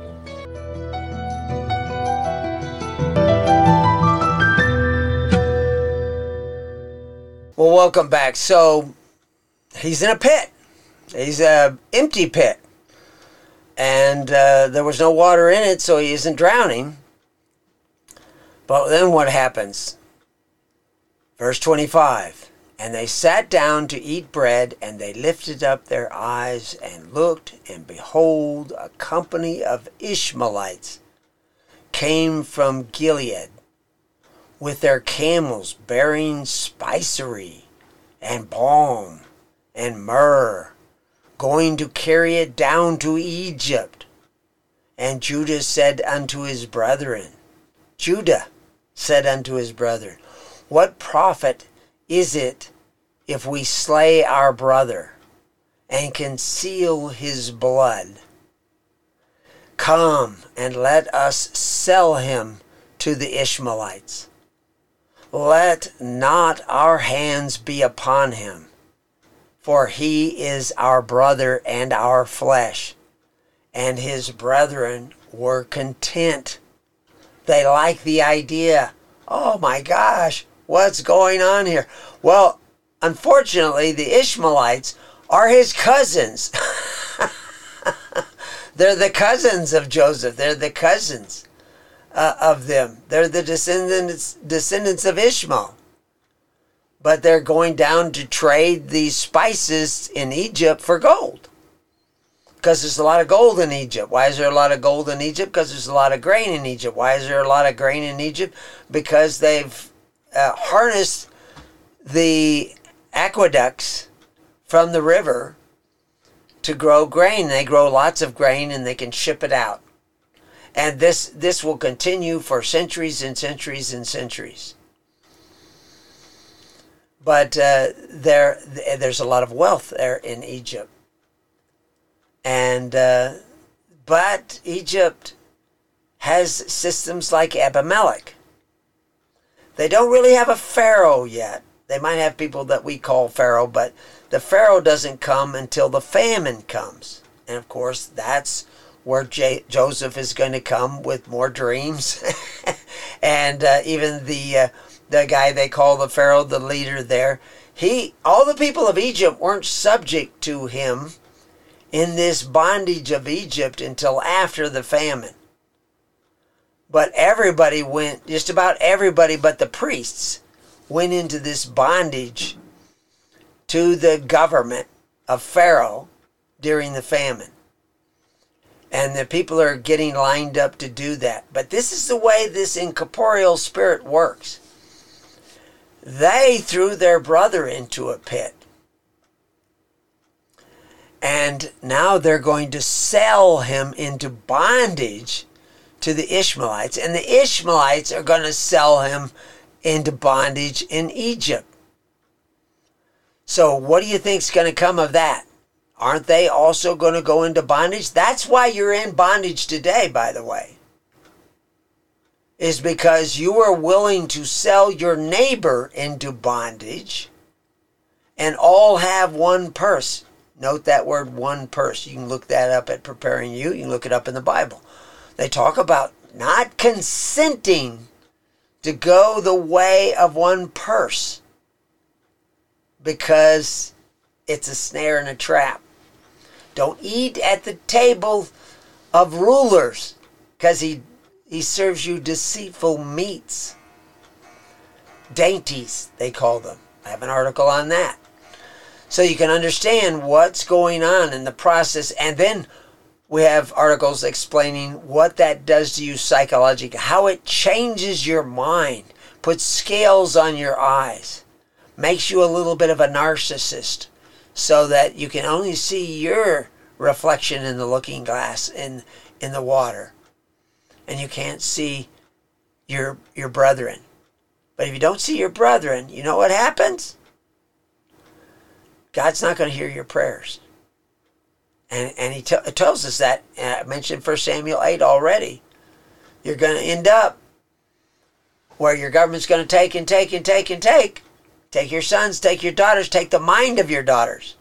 Well, welcome back. So, he's in a pit. He's an empty pit. And there was no water in it, so he isn't drowning. But then what happens? Verse 25. And they sat down to eat bread, and they lifted up their eyes and looked, and behold, a company of Ishmaelites came from Gilead with their camels bearing spicery and balm and myrrh, going to carry it down to Egypt. And Judah said unto his brethren, what profit is it if we slay our brother and conceal his blood? Come and let us sell him to the Ishmaelites. Let not our hands be upon him, for he is our brother and our flesh. And his brethren were content. They like the idea. Oh my gosh, what's going on here? Well, unfortunately, the Ishmaelites are his cousins. They're the cousins of Joseph. They're the cousins of them. They're the descendants of Ishmael. But they're going down to trade these spices in Egypt for gold. Because there's a lot of gold in Egypt. Why is there a lot of gold in Egypt? Because there's a lot of grain in Egypt. Why is there a lot of grain in Egypt? Because they've harnessed the aqueducts from the river to grow grain. They grow lots of grain and they can ship it out. And this will continue for centuries and centuries and centuries. But there's a lot of wealth there in Egypt. And but Egypt has systems like Abimelech. They don't really have a pharaoh yet. They might have people that we call pharaoh, but the pharaoh doesn't come until the famine comes. And of course, that's where Joseph is going to come with more dreams. And even the guy they call the pharaoh, the leader there, all the people of Egypt weren't subject to him in this bondage of Egypt until after the famine. But everybody went, just about everybody but the priests, went into this bondage to the government of Pharaoh during the famine. And the people are getting lined up to do that. But this is the way this incorporeal spirit works. They threw their brother into a pit. And now they're going to sell him into bondage to the Ishmaelites. And the Ishmaelites are going to sell him into bondage in Egypt. So what do you think is going to come of that? Aren't they also going to go into bondage? That's why you're in bondage today, by the way. Is because you were willing to sell your neighbor into bondage and all have one purse. Note that word, one purse. You can look that up at Preparing You. You can look it up in the Bible. They talk about not consenting to go the way of one purse because it's a snare and a trap. Don't eat at the table of rulers because he serves you deceitful meats. Dainties, they call them. I have an article on that. So you can understand what's going on in the process. And then we have articles explaining what that does to you psychologically, how it changes your mind, puts scales on your eyes, makes you a little bit of a narcissist, so that you can only see your reflection in the looking glass in the water, and you can't see your brethren. But if you don't see your brethren, you know what happens? God's not going to hear your prayers. And he tells us that. I mentioned 1 Samuel 8 already. You're going to end up where your government's going to take and take and take and take. Take your sons, take your daughters, take the mind of your daughters.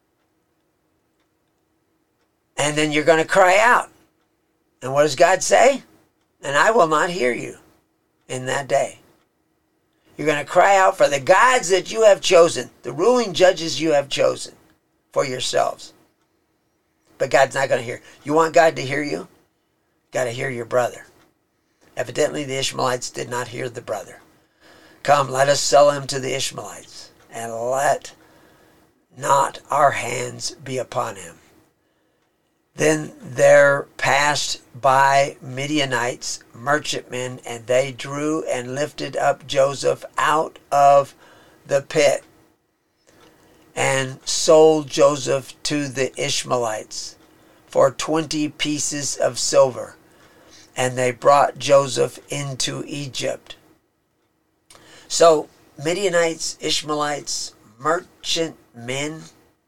And then you're going to cry out. And what does God say? And I will not hear you in that day. You're going to cry out for the gods that you have chosen, the ruling judges you have chosen for yourselves. But God's not going to hear. You want God to hear you? Got to hear your brother. Evidently, the Ishmaelites did not hear the brother. Come, let us sell him to the Ishmaelites, and let not our hands be upon him. Then there passed by Midianites, merchantmen, and they drew and lifted up Joseph out of the pit, and sold Joseph to the Ishmaelites for 20 pieces of silver. And they brought Joseph into Egypt. So, Midianites, Ishmaelites, merchant men.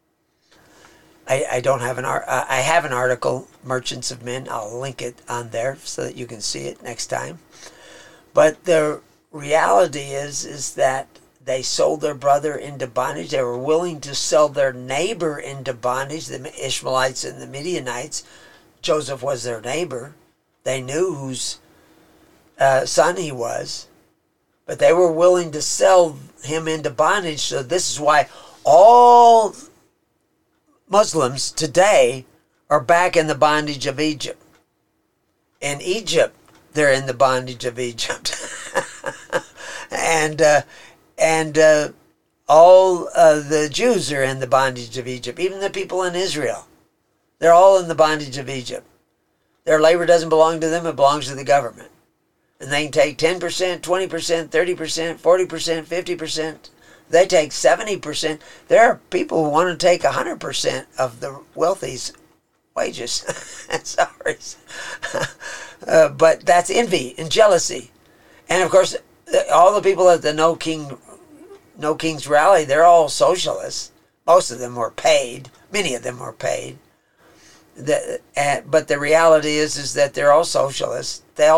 I don't have I have an article, Merchants of Men. I'll link it on there so that you can see it next time. But the reality is that they sold their brother into bondage. They were willing to sell their neighbor into bondage, the Ishmaelites and the Midianites. Joseph was their neighbor. They knew whose son he was. But they were willing to sell him into bondage. So this is why all Muslims today are back in the bondage of Egypt. In Egypt, they're in the bondage of Egypt. and all the Jews are in the bondage of Egypt. Even the people in Israel. They're all in the bondage of Egypt. Their labor doesn't belong to them, it belongs to the government. And they can take 10%, 20%, 30%, 40%, 50%. They take 70%. There are people who want to take 100% of the wealthy's wages and salaries. But that's envy and jealousy. And of course, all the people at the No King's rally, they're all socialists. Most of them were paid. Many of them were paid. But the reality is that they're all socialists. They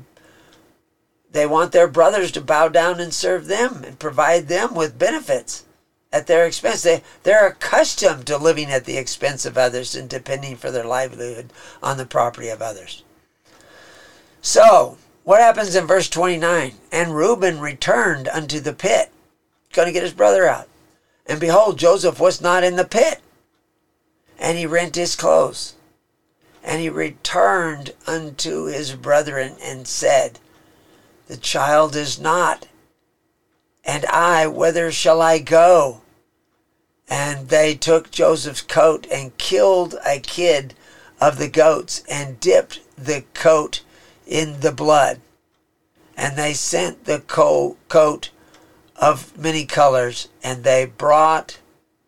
want their brothers to bow down and serve them and provide them with benefits at their expense. They're accustomed to living at the expense of others and depending for their livelihood on the property of others. So, what happens in verse 29? And Reuben returned unto the pit, going to get his brother out. And behold, Joseph was not in the pit. And he rent his clothes. And he returned unto his brethren and said, the child is not, and I, whither shall I go? And they took Joseph's coat and killed a kid of the goats and dipped the coat in the blood. And they sent the coat of many colors, and they brought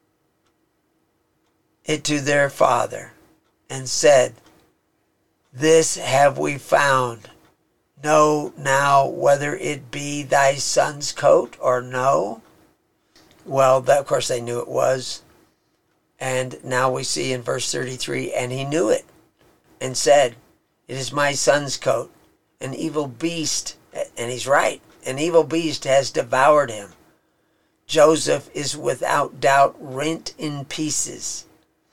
it to their father and said, this have we found. Know now whether it be thy son's coat or no. Well, of course they knew it was. And now we see in verse 33, and he knew it and said, it is my son's coat. An evil beast, and he's right, an evil beast has devoured him. Joseph is without doubt rent in pieces.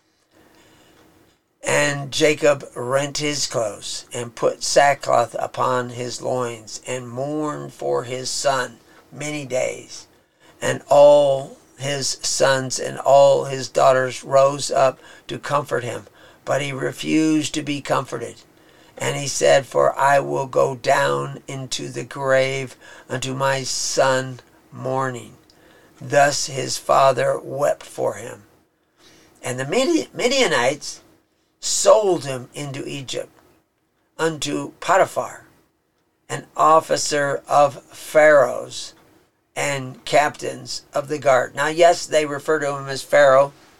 And Jacob rent his clothes and put sackcloth upon his loins and mourned for his son many days. And all his sons and all his daughters rose up to comfort him, but he refused to be comforted. And he said, for I will go down into the grave unto my son mourning. Thus his father wept for him. And the Midianites sold him into Egypt unto Potiphar, an officer of Pharaoh's and captains of the guard. Now, yes, they refer to him as Pharaoh.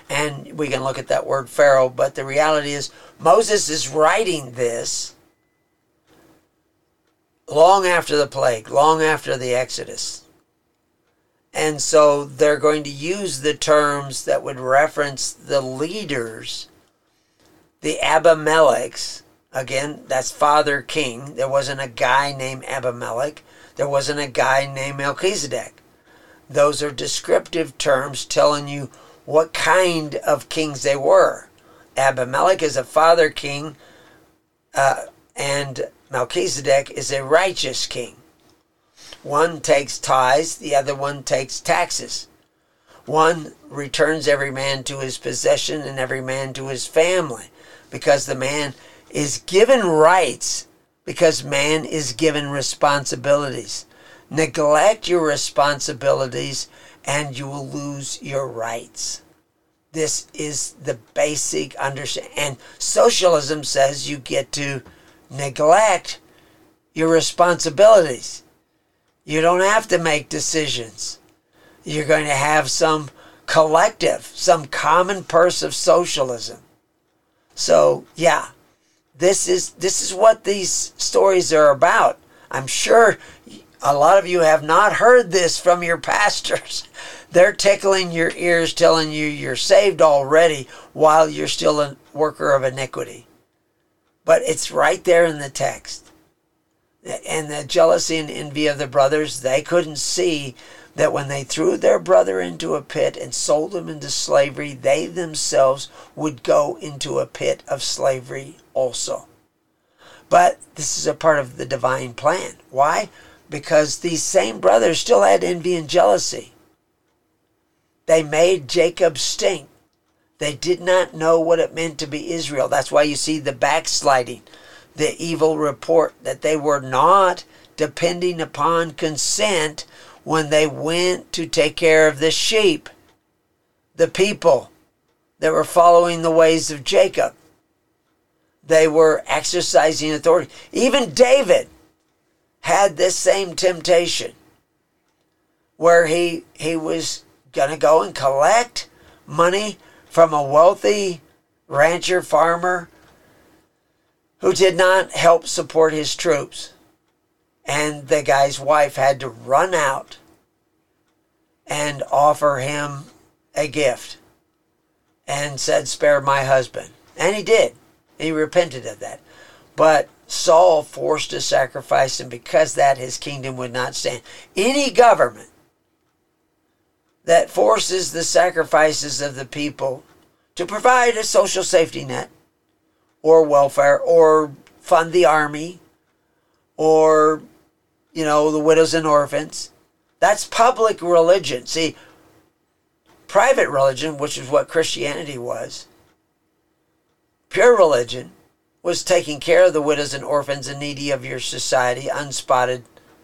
And we can look at that word Pharaoh, but the reality is Moses is writing this long after the plague, long after the Exodus. And so they're going to use the terms that would reference the leaders, the Abimelechs. Again, that's father king. There wasn't a guy named Abimelech. There wasn't a guy named Melchizedek. Those are descriptive terms telling you what kind of kings they were. Abimelech is a father king, and Melchizedek is a righteous king. One takes tithes, the other one takes taxes. One returns every man to his possession and every man to his family, because the man is given rights, because man is given responsibilities. Neglect your responsibilities and you will lose your rights. This is the basic understanding. And socialism says you get to neglect your responsibilities. You don't have to make decisions. You're going to have some collective, some common purse of socialism. So, yeah, this is what these stories are about. I'm sure a lot of you have not heard this from your pastors. They're tickling your ears, telling you you're saved already while you're still a worker of iniquity. But it's right there in the text. And the jealousy and envy of the brothers, they couldn't see that when they threw their brother into a pit and sold him into slavery, they themselves would go into a pit of slavery also. But this is a part of the divine plan. Why? Because these same brothers still had envy and jealousy. They made Jacob stink. They did not know what it meant to be Israel. That's why you see the backsliding, the evil report that they were not depending upon consent when they went to take care of the sheep, the people that were following the ways of Jacob. They were exercising authority. Even David had this same temptation where he was going to go and collect money from a wealthy rancher farmer who did not help support his troops. And the guy's wife had to run out and offer him a gift and said, "Spare my husband." And he did. He repented of that. But Saul forced a sacrifice, and because of that, his kingdom would not stand. Any government that forces the sacrifices of the people to provide a social safety net or welfare or fund the army or, the widows and orphans, that's public religion. See, private religion, which is what Christianity was, pure religion, was taking care of the widows and orphans and needy of your society, unspotted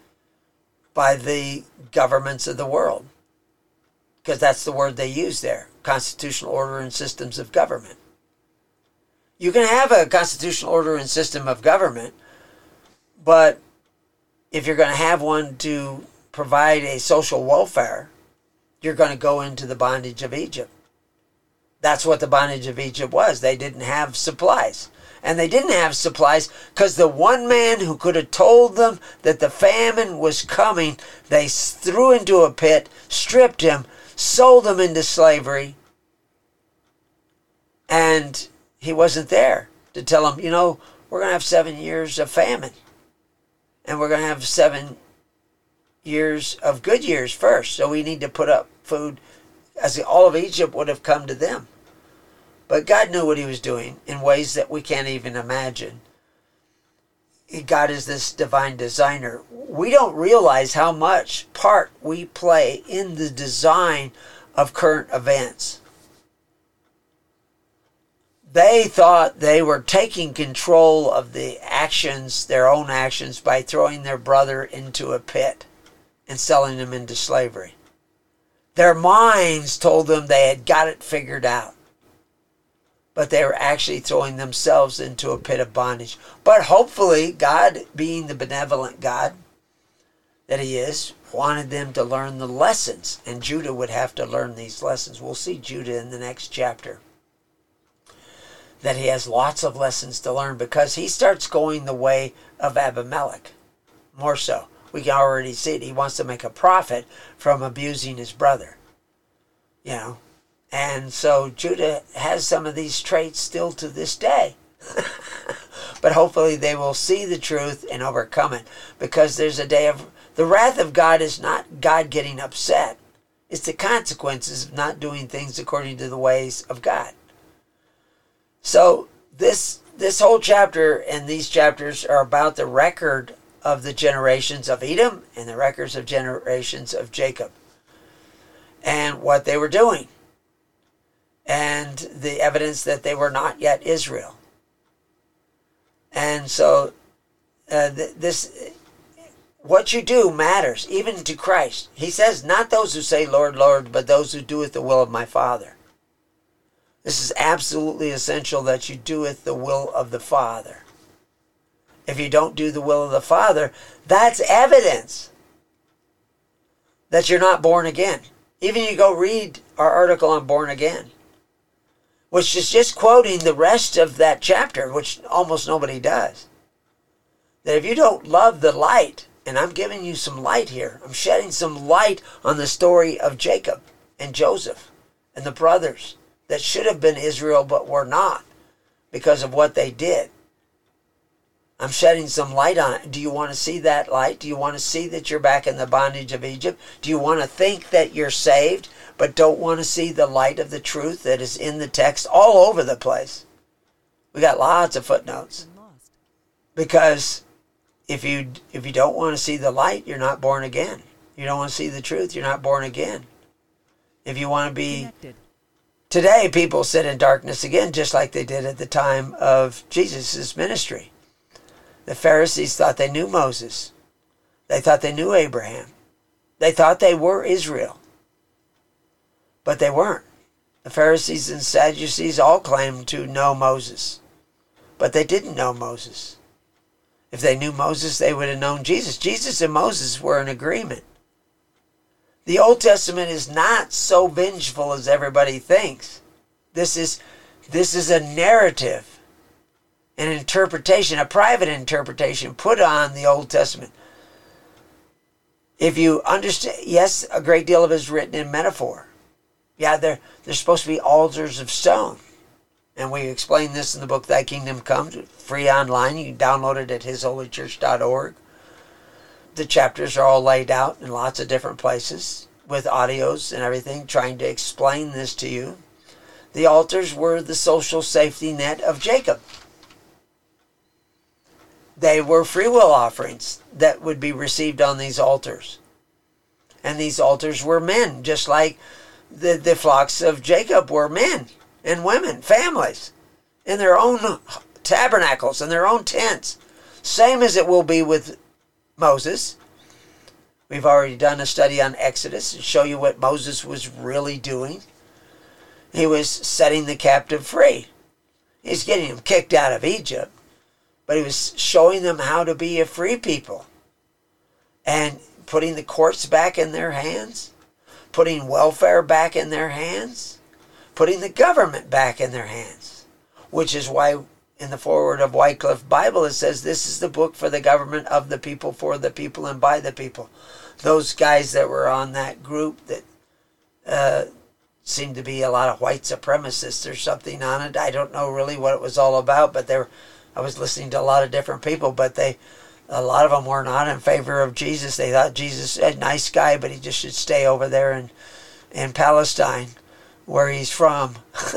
by the governments of the world. Because that's the word they use there, constitutional order and systems of government. You can have a constitutional order and system of government, but if you're going to have one to provide a social welfare, you're going to go into the bondage of Egypt. That's what the bondage of Egypt was. They didn't have supplies. And they didn't have supplies because the one man who could have told them that the famine was coming, they threw into a pit, stripped him, sold him into slavery, and he wasn't there to tell them, we're going to have 7 years of famine. And we're going to have 7 years of good years first. So we need to put up food, as all of Egypt would have come to them. But God knew what he was doing in ways that we can't even imagine. God is this divine designer. We don't realize how much part we play in the design of current events. They thought they were taking control of the actions, their own actions, by throwing their brother into a pit and selling him into slavery. Their minds told them they had got it figured out. But they were actually throwing themselves into a pit of bondage. But hopefully, God, being the benevolent God that he is, wanted them to learn the lessons. And Judah would have to learn these lessons. We'll see Judah in the next chapter. That he has lots of lessons to learn because he starts going the way of Abimelech. More so. We can already see it. He wants to make a profit from abusing his brother. You know. And so Judah has some of these traits still to this day. But hopefully they will see the truth and overcome it. Because there's a day of... The wrath of God is not God getting upset. It's the consequences of not doing things according to the ways of God. So this whole chapter and these chapters are about the record of the generations of Edom and the records of generations of Jacob. And what they were doing. And the evidence that they were not yet Israel. And so what you do matters, even to Christ. He says, not those who say, Lord, Lord, but those who doeth the will of my Father. This is absolutely essential that you doeth the will of the Father. If you don't do the will of the Father, that's evidence that you're not born again. Even you go read our article on born again, which is just quoting the rest of that chapter, which almost nobody does. That if you don't love the light, and I'm giving you some light here, I'm shedding some light on the story of Jacob and Joseph and the brothers that should have been Israel but were not because of what they did. I'm shedding some light on it. Do you want to see that light? Do you want to see that you're back in the bondage of Egypt? Do you want to think that you're saved but don't want to see the light of the truth that is in the text all over the place? We got lots of footnotes. Because if you don't want to see the light, you're not born again. You don't want to see the truth, you're not born again. If you want to be connected. Today, people sit in darkness again, just like they did at the time of Jesus' ministry. The Pharisees thought they knew Moses. They thought they knew Abraham. They thought they were Israel. But they weren't. The Pharisees and Sadducees all claimed to know Moses. But they didn't know Moses. If they knew Moses, they would have known Jesus. Jesus and Moses were in agreement. The Old Testament is not so vengeful as everybody thinks. This is a narrative, an interpretation, a private interpretation put on the Old Testament. If you understand, yes, a great deal of it is written in metaphor. Yeah, they're supposed to be altars of stone. And we explain this in the book Thy Kingdom Come, free online. You can download it at hisholychurch.org. The chapters are all laid out in lots of different places with audios and everything, trying to explain this to you. The altars were the social safety net of Jacob. They were free will offerings that would be received on these altars. And these altars were men, just like the flocks of Jacob were men and women, families, in their own tabernacles and their own tents. Same as it will be with Moses. We've already done a study on Exodus to show you what Moses was really doing. He was setting the captive free. He's getting them kicked out of Egypt, but he was showing them how to be a free people and putting the courts back in their hands, putting welfare back in their hands, putting the government back in their hands, which is why in the foreword of Wycliffe Bible, it says, this is the book for the government of the people, for the people, and by the people. Those guys that were on that group that seemed to be a lot of white supremacists or something on it. I don't know really what it was all about, but I was listening to a lot of different people, but a lot of them were not in favor of Jesus. They thought Jesus was a nice guy, but he just should stay over there in Palestine, where he's from.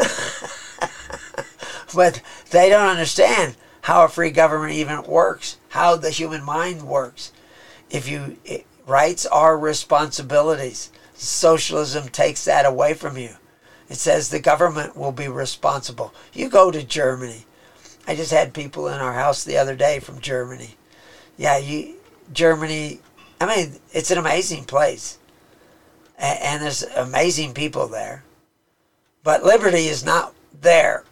But they don't understand how a free government even works, how the human mind works. Rights are responsibilities. Socialism takes that away from you. It says the government will be responsible. You go to Germany. I just had people in our house the other day from Germany. Yeah, Germany, I mean, it's an amazing place. And there's amazing people there. But liberty is not there.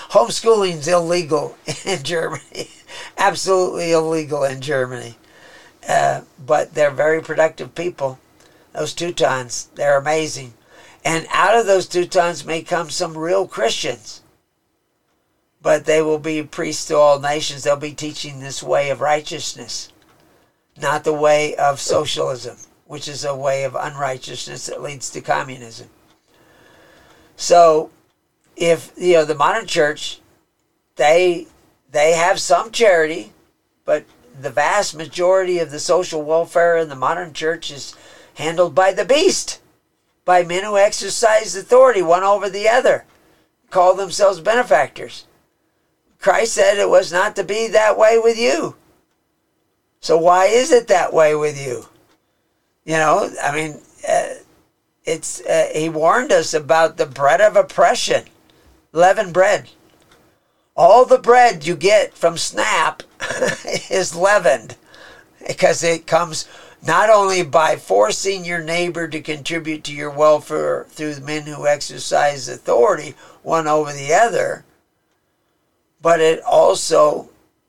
Homeschooling's illegal in Germany. Absolutely illegal in Germany. but they're very productive people. Those Teutons, they're amazing. And out of those Teutons may come some real Christians. But they will be priests to all nations. They'll be teaching this way of righteousness, not the way of socialism, which is a way of unrighteousness that leads to communism. So, if the modern church, they have some charity, but the vast majority of the social welfare in the modern church is handled by the beast, by men who exercise authority one over the other, call themselves benefactors. Christ said it was not to be that way with you. So why is it that way with you? He warned us about the bread of oppression, leavened bread. All the bread you get from SNAP is leavened, because it comes not only by forcing your neighbor to contribute to your welfare through the men who exercise authority one over the other, but it also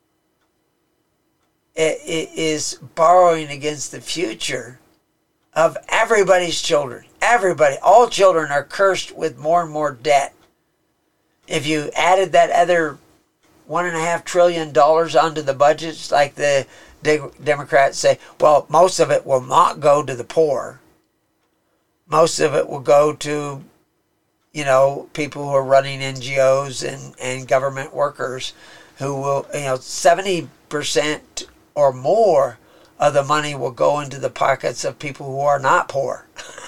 it is borrowing against the future of everybody's children. Everybody, all children are cursed with more and more debt. If you added that other $1.5 trillion onto the budgets, like the Democrats say, well, most of it will not go to the poor. Most of it will go to, people who are running NGOs and government workers who will, 70% or more of the money will go into the pockets of people who are not poor.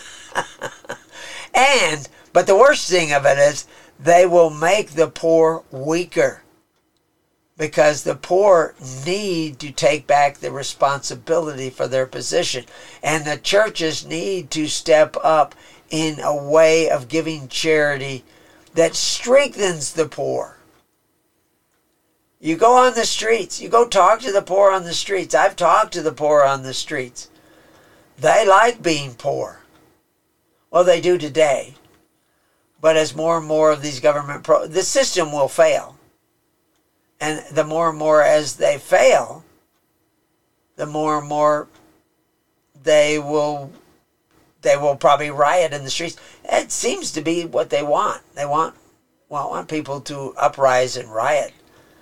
But the worst thing of it is they will make the poor weaker, because the poor need to take back the responsibility for their position. And the churches need to step up in a way of giving charity that strengthens the poor. You go on the streets. You go talk to the poor on the streets. I've talked to the poor on the streets. They like being poor. Well, they do today. But as more and more of these the system will fail. And the more and more as they fail, the more and more they will probably riot in the streets. It seems to be what they want. They want people to uprise and riot.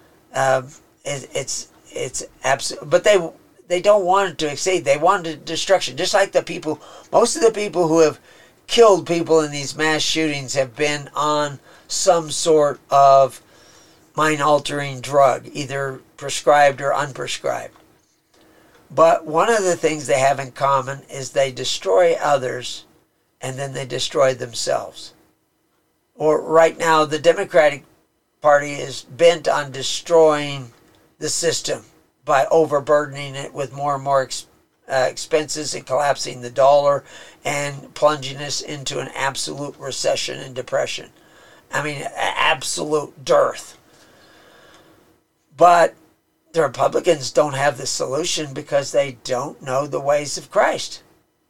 It's absolute, but they don't want it to exceed. They want destruction. Just like most of the people who have killed people in these mass shootings have been on some sort of mind-altering drug, either prescribed or unprescribed. But one of the things they have in common is they destroy others and then they destroy themselves. Or right now, the Democratic Party is bent on destroying the system by overburdening it with more and more expenses and collapsing the dollar and plunging us into an absolute recession and depression. Absolute dearth. But the Republicans don't have the solution because they don't know the ways of Christ.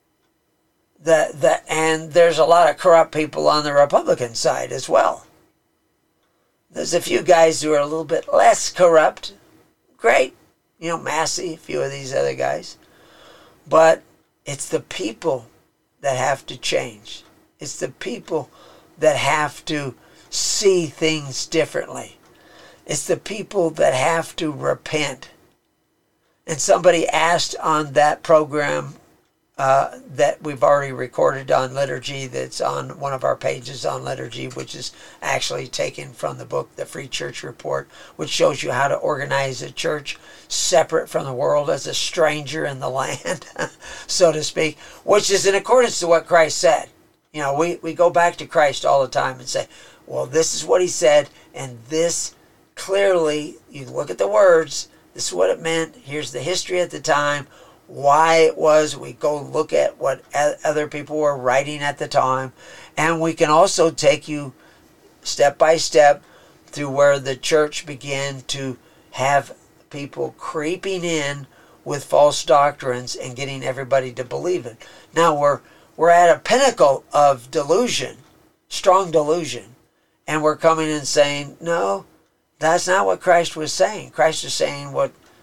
And there's a lot of corrupt people on the Republican side as well. There's a few guys who are a little bit less corrupt. Great. Massey, a few of these other guys. But it's the people that have to change. It's the people that have to see things differently. It's the people that have to repent. And somebody asked on that program that we've already recorded on liturgy, that's on one of our pages on liturgy, which is actually taken from the book, The Free Church Report, which shows you how to organize a church separate from the world, as a stranger in the land, so to speak, which is in accordance to what Christ said. We go back to Christ all the time and say, well, this is what he said, and this clearly, you look at the words, this is what it meant, here's the history at the time, why it was. We go look at what other people were writing at the time, and we can also take you step by step through where the church began to have people creeping in with false doctrines and getting everybody to believe it. Now we're at a pinnacle of delusion, strong delusion, and we're coming and saying, no, that's not what Christ was saying. Christ was saying what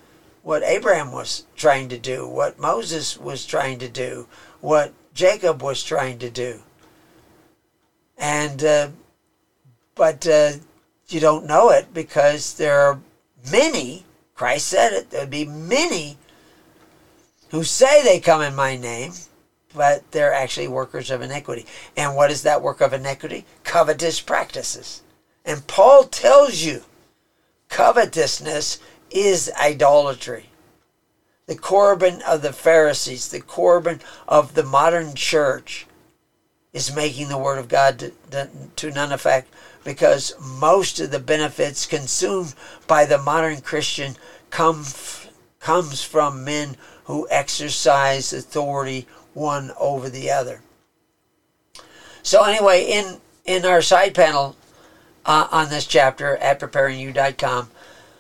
what Abraham was trying to do, what Moses was trying to do, what Jacob was trying to do. And but you don't know it because there are many, Christ said it, there'd be many who say they come in my name, but they're actually workers of iniquity. And what is that work of iniquity? Covetous practices. And Paul tells you, covetousness is idolatry. The Corban of the Pharisees, the Corban of the modern church, is making the Word of God to none effect, because most of the benefits consumed by the modern Christian comes from men who exercise authority one over the other. So anyway, in our side panel on this chapter at preparingyou.com,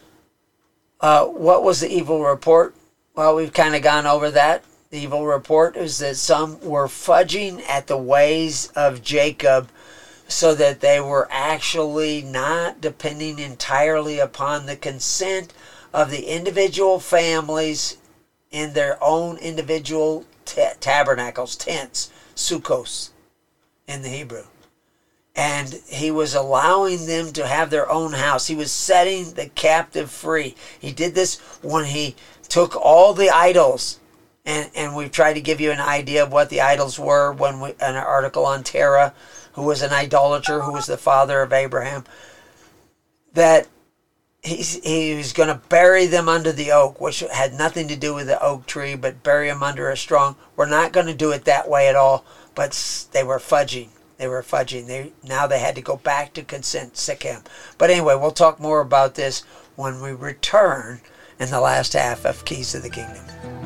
what was the evil report? Well, we've kind of gone over that. The evil report is that some were fudging at the ways of Jacob, so that they were actually not depending entirely upon the consent of the individual families in their own individual tabernacles, tents, sukkos in the Hebrew. And he was allowing them to have their own house. He was setting the captive free. He did this when he took all the idols, and we've tried to give you an idea of what the idols were when an article on Terah, who was an idolater, who was the father of Abraham, that he was going to bury them under the oak, which had nothing to do with the oak tree, but bury them under a strong. We're not going to do it that way at all, but they were fudging. Now they had to go back to consent, Sikkim. But anyway, we'll talk more about this when we return in the last half of Keys to the Kingdom.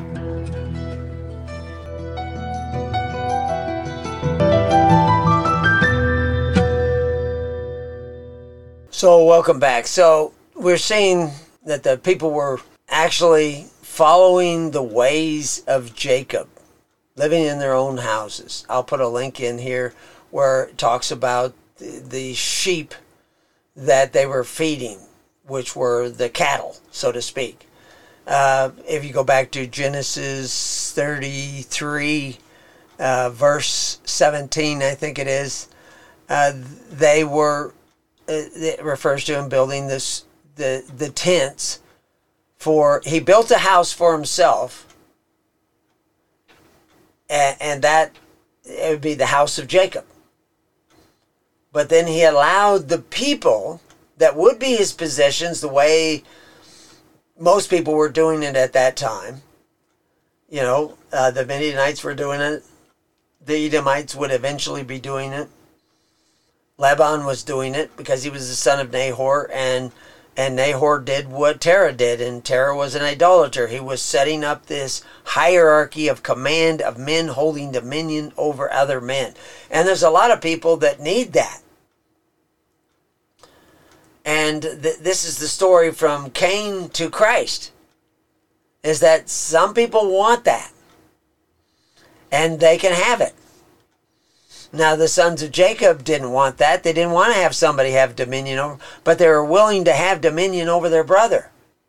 So welcome back. So we're seeing that the people were actually following the ways of Jacob, living in their own houses. I'll put a link in here where it talks about the sheep that they were feeding, which were the cattle, so to speak. If you go back to Genesis 33, verse 17, I think it is, they were, it refers to him building the tents he built a house for himself, and that it would be the house of Jacob. But then he allowed the people that would be his possessions, the way most people were doing it at that time. You know, the Midianites were doing it. The Edomites would eventually be doing it. Laban was doing it because he was the son of Nahor, and Nahor did what Terah did, and Terah was an idolater. He was setting up this hierarchy of command of men holding dominion over other men. And there's a lot of people that need that. And this is the story from Cain to Christ, is that some people want that, and they can have it. Now, the sons of Jacob didn't want that. They didn't want to have somebody have dominion over, but they were willing to have dominion over their brother.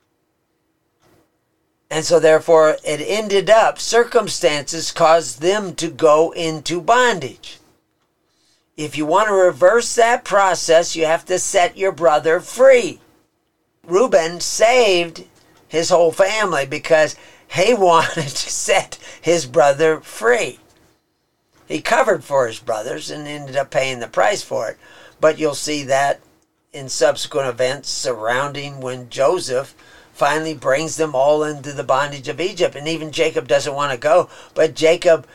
And so, therefore, it ended up, circumstances caused them to go into bondage. If you want to reverse that process, you have to set your brother free. Reuben saved his whole family because he wanted to set his brother free. He covered for his brothers and ended up paying the price for it. But you'll see that in subsequent events surrounding when Joseph finally brings them all into the bondage of Egypt. And even Jacob doesn't want to go. But Jacob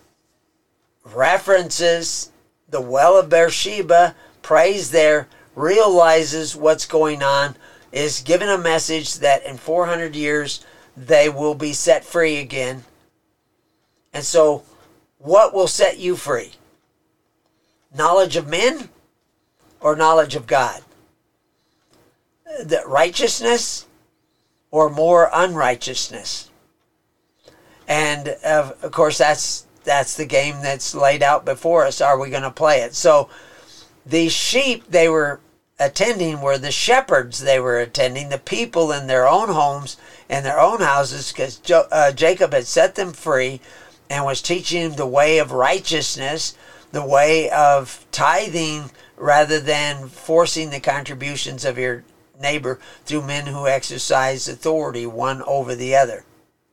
references the well of Beersheba, prays there, realizes what's going on, is given a message that in 400 years they will be set free again. And so, what will set you free? Knowledge of men or knowledge of God? The righteousness or more unrighteousness? And of course, that's the game that's laid out before us. Are we going to play it? So these sheep, they were attending were the shepherds they were attending, the people in their own homes and their own houses, because Jacob had set them free and was teaching them the way of righteousness, the way of tithing rather than forcing the contributions of your neighbor through men who exercise authority one over the other.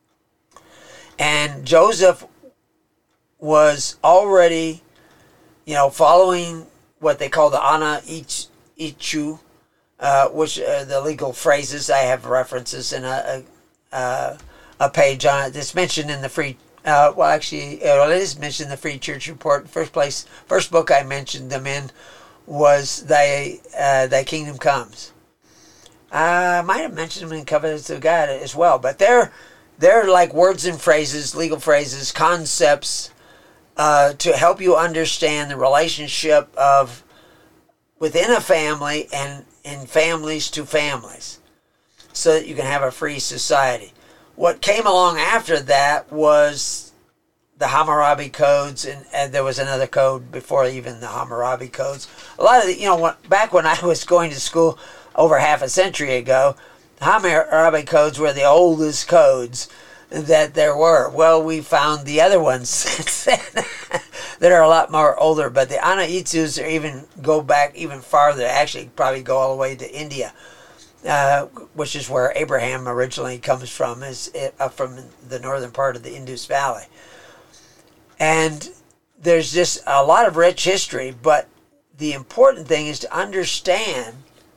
And Joseph was already, following what they call the Ana Ichu, which the legal phrases. I have references in a page on it. It's mentioned in the Free. It is mentioned in the Free Church Report. First book I mentioned them in was Thy Kingdom Comes. I might have mentioned them in Covenants of God as well, but they're like words and phrases, legal phrases, concepts to help you understand the relationship of within a family and in families to families, so that you can have a free society. What came along after that was the Hammurabi codes, and there was another code before even the Hammurabi codes. A lot of back when I was going to school over half a century ago, the Hammurabi codes were the oldest codes that there were. Well, we found the other ones since then that are a lot more older, but the Ana Itzus go back even farther. Actually, probably go all the way to India, which is where Abraham originally comes from, from the northern part of the Indus Valley. And there's just a lot of rich history, but the important thing is to understand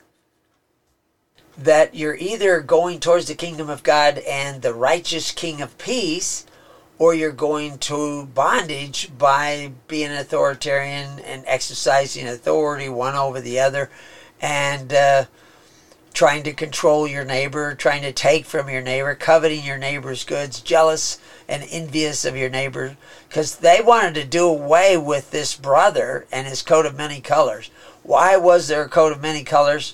that you're either going towards the kingdom of God and the righteous King of peace, or you're going to bondage by being authoritarian and exercising authority one over the other, and trying to control your neighbor, trying to take from your neighbor, coveting your neighbor's goods, jealous and envious of your neighbor, because they wanted to do away with this brother and his coat of many colors. Why was there a coat of many colors?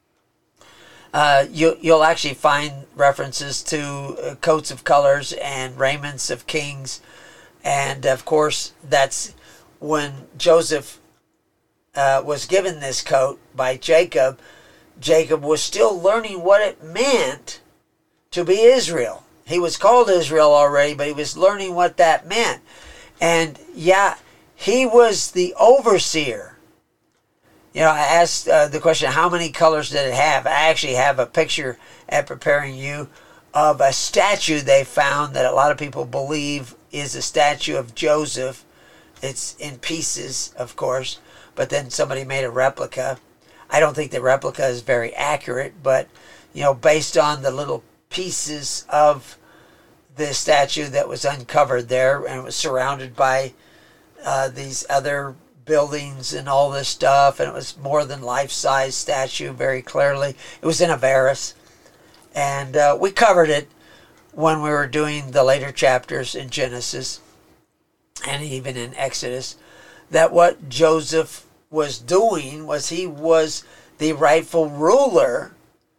You'll actually find references to coats of colors and raiments of kings. And of course, that's when Joseph was given this coat by Jacob. Jacob was still learning what it meant to be Israel. He was called Israel already, but he was learning what that meant. And he was the overseer. I asked the question, how many colors did it have? I actually have a picture at Preparing You of a statue they found that a lot of people believe is a statue of Joseph. It's in pieces, of course, but then somebody made a replica. I don't think the replica is very accurate, but, based on the little pieces of the statue that was uncovered there, and it was surrounded by these other buildings and all this stuff, and it was more than life-size statue, very clearly. It was in Avaris, and we covered it when we were doing the later chapters in Genesis and even in Exodus, that what Joseph was doing was he was the rightful ruler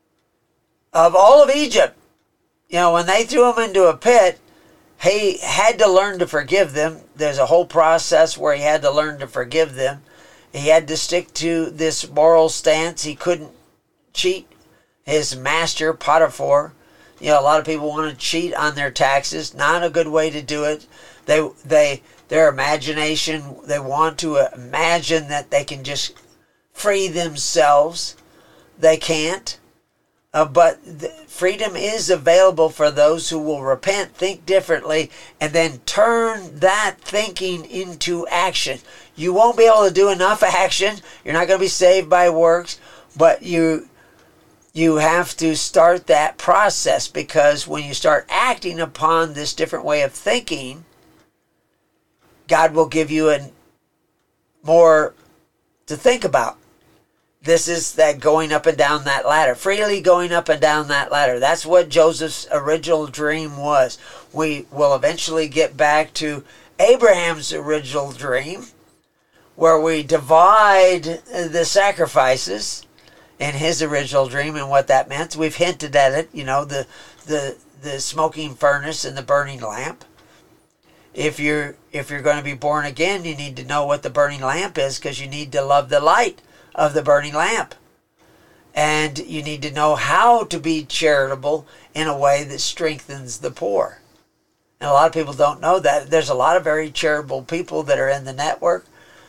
of all of Egypt. When they threw him into a pit, he had to learn to forgive them. There's a whole process where he had to learn to forgive them. He had to stick to this moral stance. He couldn't cheat his master, Potiphar. A lot of people want to cheat on their taxes. Not a good way to do it. Their imagination, they want to imagine that they can just free themselves. They can't. But freedom is available for those who will repent, think differently, and then turn that thinking into action. You won't be able to do enough action. You're not going to be saved by works, but you have to start that process, because when you start acting upon this different way of thinking, God will give you more to think about. This is that going up and down that ladder, freely going up and down that ladder. That's what Joseph's original dream was. We will eventually get back to Abraham's original dream, where we divide the sacrifices in his original dream and what that meant. We've hinted at it, the smoking furnace and the burning lamp. If you're going to be born again, you need to know what the burning lamp is, because you need to love the light of the burning lamp. And you need to know how to be charitable in a way that strengthens the poor. And a lot of people don't know that. There's a lot of very charitable people that are in the network.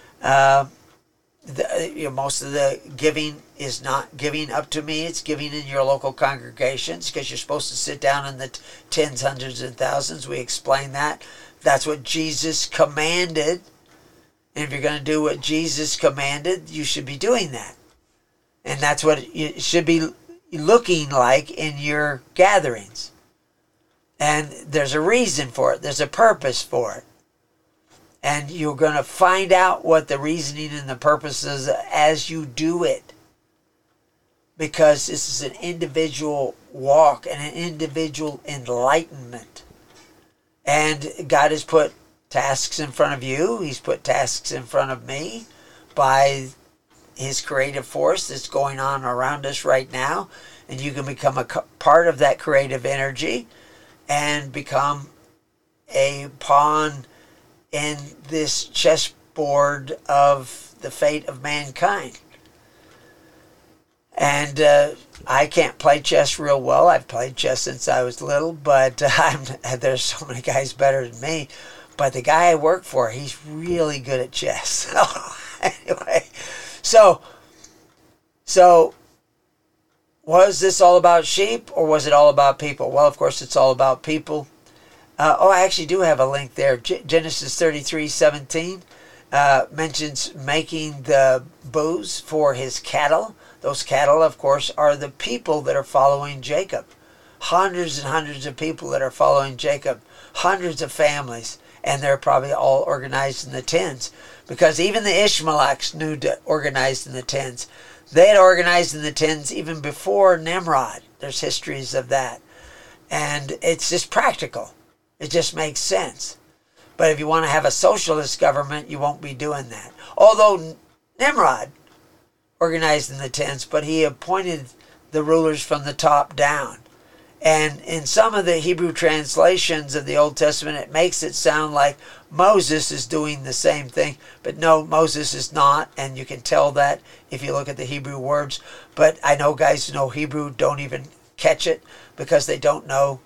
Most of the giving is not giving up to me. It's giving in your local congregations, because you're supposed to sit down in the tens, hundreds, and thousands. We explain that. That's what Jesus commanded. And if you're going to do what Jesus commanded, you should be doing that. And that's what it should be looking like in your gatherings. And there's a reason for it. There's a purpose for it. And you're going to find out what the reasoning and the purpose is as you do it. Because this is an individual walk and an individual enlightenment. And God has put tasks in front of you. He's put tasks in front of me by His creative force that's going on around us right now. And you can become a part of that creative energy and become a pawn in this chessboard of the fate of mankind. And I can't play chess real well. I've played chess since I was little, but there's so many guys better than me. But the guy I work for, he's really good at chess. Anyway, so was this all about sheep, or was it all about people? Well, of course, it's all about people. I actually do have a link there. Genesis 33:17 mentions making the booths for his cattle. Those cattle, of course, are the people that are following Jacob. Hundreds and hundreds of people that are following Jacob. Hundreds of families. And they're probably all organized in the tens. Because even the Ishmaelites knew to organize in the tens. They had organized in the tens even before Nimrod. There's histories of that. And it's just practical. It just makes sense. But if you want to have a socialist government, you won't be doing that. Although Nimrod organized in the tens, but he appointed the rulers from the top down. And in some of the Hebrew translations of the Old Testament, it makes it sound like Moses is doing the same thing. But no, Moses is not, and you can tell that if you look at the Hebrew words. But I know guys who know Hebrew don't even catch it because they don't know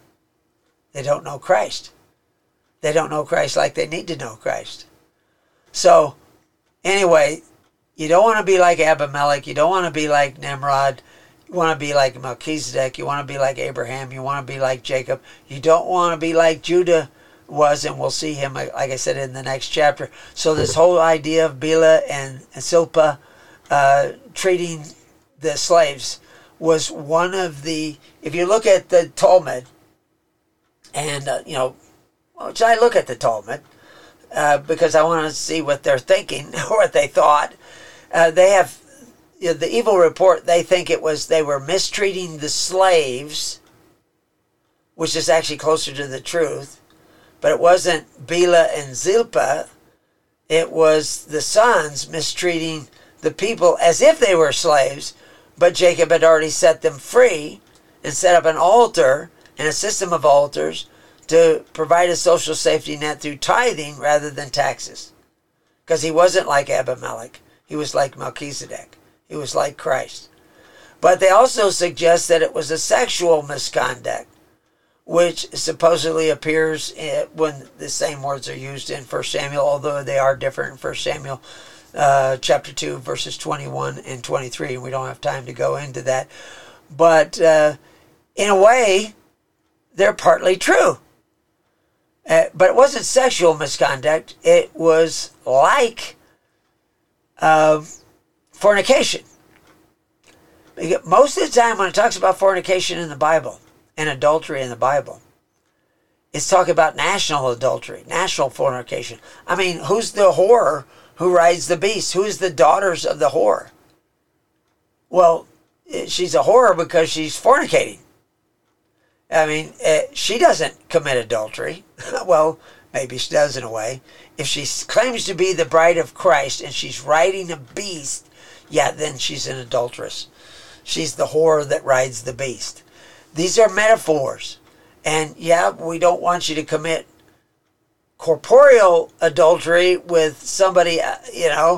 Christ. They don't know Christ like they need to know Christ. So, anyway, you don't want to be like Abimelech. You don't want to be like Nimrod. You want to be like Melchizedek. You want to be like Abraham. You want to be like Jacob. You don't want to be like Judah was, and we'll see him, like I said, in the next chapter. So this whole idea of Bilhah and Zilpah treating the slaves was one of the, if you look at the Talmud, and, which I look at the Talmud, because I want to see what they're thinking, or what they thought. They have the evil report. They think they were mistreating the slaves, which is actually closer to the truth. But it wasn't Bilhah and Zilpah. It was the sons mistreating the people as if they were slaves. But Jacob had already set them free and set up an altar and a system of altars to provide a social safety net through tithing rather than taxes. Because he wasn't like Abimelech. He was like Melchizedek. He was like Christ. But they also suggest that it was a sexual misconduct, which supposedly appears when the same words are used in 1 Samuel, although they are different in 1 Samuel chapter 2, verses 21 and 23. And we don't have time to go into that. But in a way, they're partly true. But it wasn't sexual misconduct. It was like fornication. Most of the time when it talks about fornication in the Bible and adultery in the Bible, it's talking about national adultery, national fornication. I mean, who's the whore who rides the beast? Who's the daughters of the whore? Well, she's a whore because she's fornicating. I mean, she doesn't commit adultery. Well, maybe she does in a way. If she claims to be the bride of Christ and she's riding a beast, yeah, then she's an adulteress. She's the whore that rides the beast. These are metaphors. And yeah, we don't want you to commit corporeal adultery with somebody,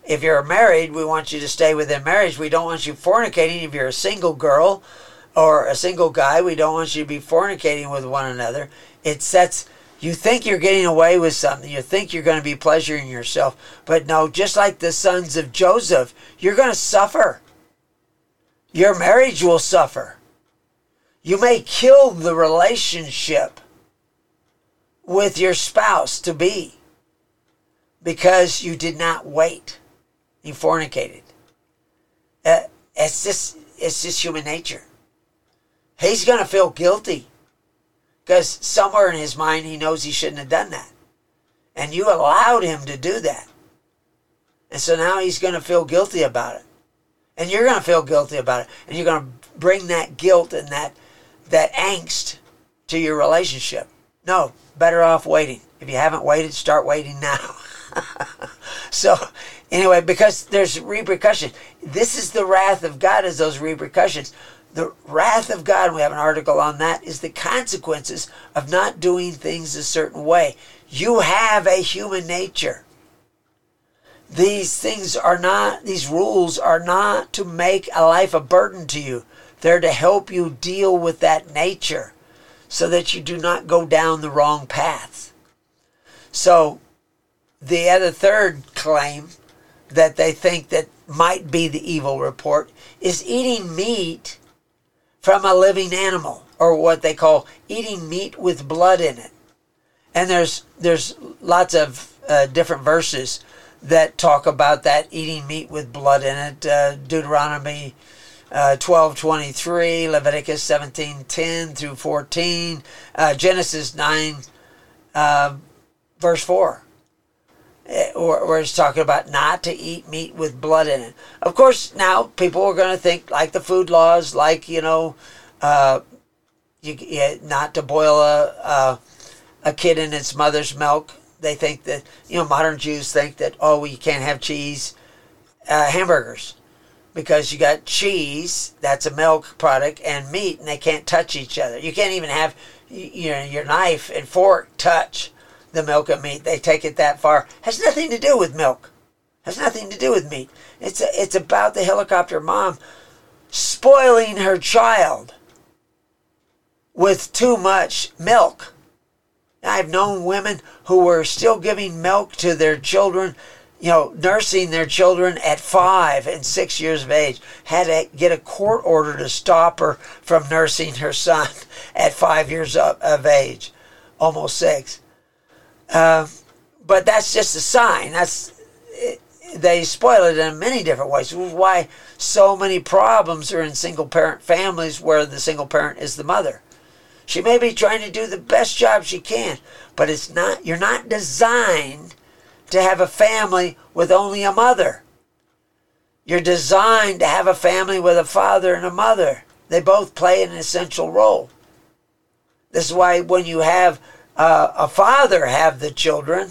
if you're married, we want you to stay within marriage. We don't want you fornicating. If you're a single girl or a single guy, we don't want you to be fornicating with one another. It sets, you think you're getting away with something. You think you're going to be pleasuring yourself. But no, just like the sons of Joseph, you're going to suffer. Your marriage will suffer. You may kill the relationship with your spouse to be because you did not wait. You fornicated. It's just human nature. He's going to feel guilty because somewhere in his mind he knows he shouldn't have done that. And you allowed him to do that. And so now he's going to feel guilty about it. And you're going to feel guilty about it. And you're going to bring that guilt and that angst to your relationship. No, better off waiting. If you haven't waited, start waiting now. So, anyway, because there's repercussions. This is the wrath of God, is those repercussions. The wrath of God, and we have an article on that, is the consequences of not doing things a certain way. You have a human nature. These rules are not to make a life a burden to you. They're to help you deal with that nature so that you do not go down the wrong path. So, the other third claim that they think that might be the evil report is eating meat from a living animal, or what they call eating meat with blood in it. And there's lots of different verses that talk about that, eating meat with blood in it. Deuteronomy 12:23, Leviticus 17:10 through 14, Genesis 9 verse 4. Where it's talking about not to eat meat with blood in it. Of course, now people are going to think like the food laws, like, not to boil a kid in its mother's milk. They think that, modern Jews think that, you can't have cheese hamburgers because you got cheese, that's a milk product, and meat, and they can't touch each other. You can't even have your knife and fork touch the milk and meat. They take it that far. Has nothing to do with milk. Has nothing to do with meat. It's about the helicopter mom spoiling her child with too much milk. I've known women who were still giving milk to their children, nursing their children at 5 and 6 years of age. Had to get a court order to stop her from nursing her son at 5 years of age, almost 6. But that's just a sign. They spoil it in many different ways, which is why so many problems are in single-parent families where the single parent is the mother. She may be trying to do the best job she can, but you're not designed to have a family with only a mother. You're designed to have a family with a father and a mother. They both play an essential role. This is why when you have a father have the children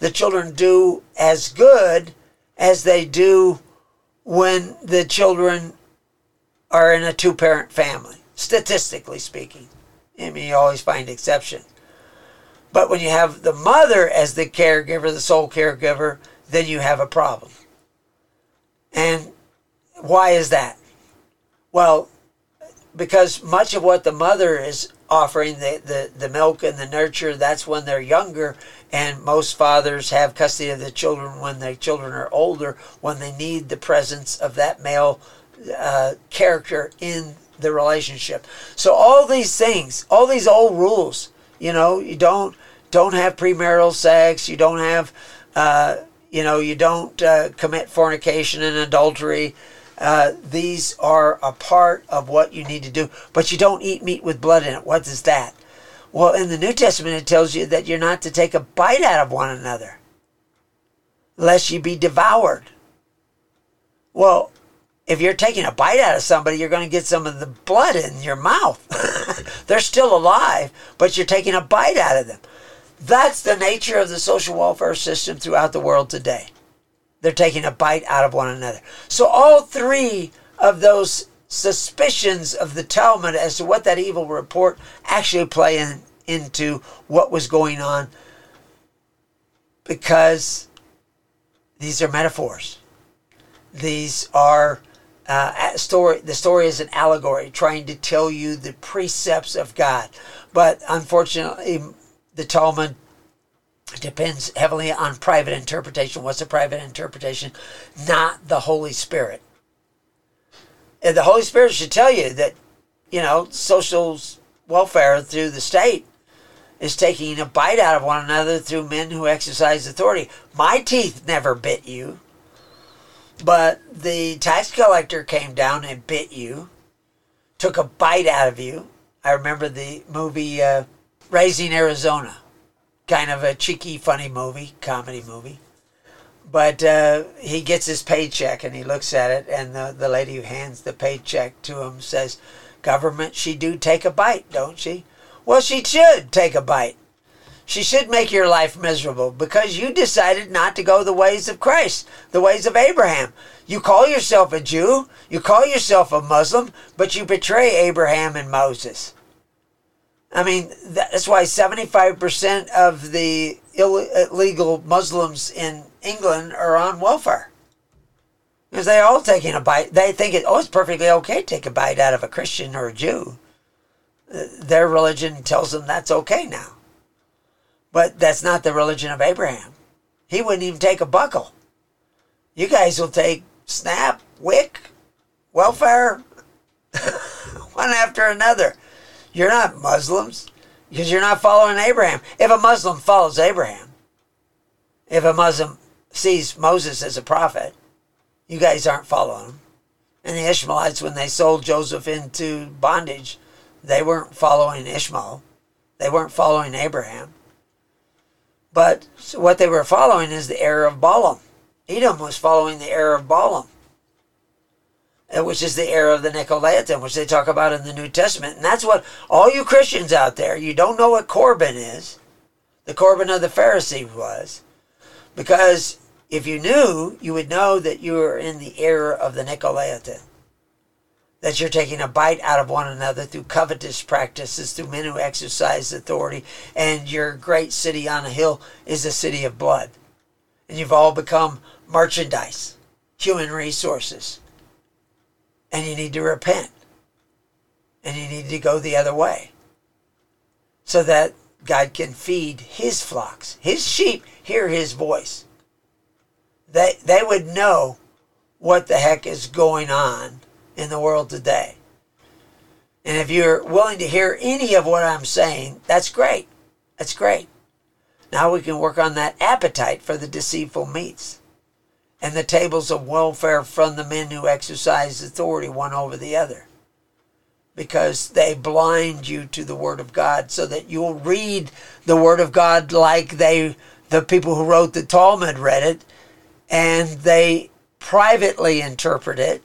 do as good as they do when the children are in a two-parent family, statistically speaking. I mean, you always find exceptions. But when you have the mother as the caregiver, the sole caregiver, then you have a problem. And why is that? Well, because much of what the mother is offering, the milk and the nurture, that's when they're younger, and most fathers have custody of the children when the children are older, when they need the presence of that male character in the relationship. So all these things, all these old rules, you don't have premarital sex, you don't have, you don't commit fornication and adultery. These are a part of what you need to do, but you don't eat meat with blood in it. What is that? Well, in the New Testament, it tells you that you're not to take a bite out of one another, lest you be devoured. Well, if you're taking a bite out of somebody, you're going to get some of the blood in your mouth. They're still alive, but you're taking a bite out of them. That's the nature of the social welfare system throughout the world today. They're taking a bite out of one another. So all three of those suspicions of the Talmud as to what that evil report actually play into what was going on, because these are metaphors. These are the story is an allegory trying to tell you the precepts of God. But unfortunately, the Talmud depends heavily on private interpretation. What's a private interpretation? Not the Holy Spirit. And the Holy Spirit should tell you that, social welfare through the state is taking a bite out of one another through men who exercise authority. My teeth never bit you, but the tax collector came down and bit you, took a bite out of you. I remember the movie Raising Arizona, kind of a cheeky, funny movie, comedy movie. But he gets his paycheck and he looks at it, and the lady who hands the paycheck to him says, "Government, she do take a bite, don't she?" Well, she should take a bite. She should make your life miserable because you decided not to go the ways of Christ, the ways of Abraham. You call yourself a Jew, you call yourself a Muslim, but you betray Abraham and Moses. I mean, that's why 75% of the illegal Muslims in England are on welfare. Because they're all taking a bite. They think it's perfectly okay to take a bite out of a Christian or a Jew. Their religion tells them that's okay now. But that's not the religion of Abraham. He wouldn't even take a buckle. You guys will take SNAP, WIC, welfare, one after another. You're not Muslims because you're not following Abraham. If a Muslim follows Abraham, if a Muslim sees Moses as a prophet, you guys aren't following him. And the Ishmaelites, when they sold Joseph into bondage, they weren't following Ishmael. They weren't following Abraham. But what they were following is the error of Balaam. Edom was following the error of Balaam, which is the error of the Nicolaitan, which they talk about in the New Testament. And that's what all you Christians out there, you don't know what Corban is. The Corban of the Pharisee was. Because if you knew, you would know that you were in the error of the Nicolaitan. That you're taking a bite out of one another through covetous practices, through men who exercise authority, and your great city on a hill is a city of blood. And you've all become merchandise, human resources. And you need to repent. And you need to go the other way. So that God can feed his flocks. His sheep hear his voice. They would know what the heck is going on in the world today. And if you're willing to hear any of what I'm saying, that's great. That's great. Now we can work on that appetite for the deceitful meats and the tables of welfare from the men who exercise authority one over the other. Because they blind you to the Word of God so that you'll read the Word of God like the people who wrote the Talmud read it, and they privately interpret it,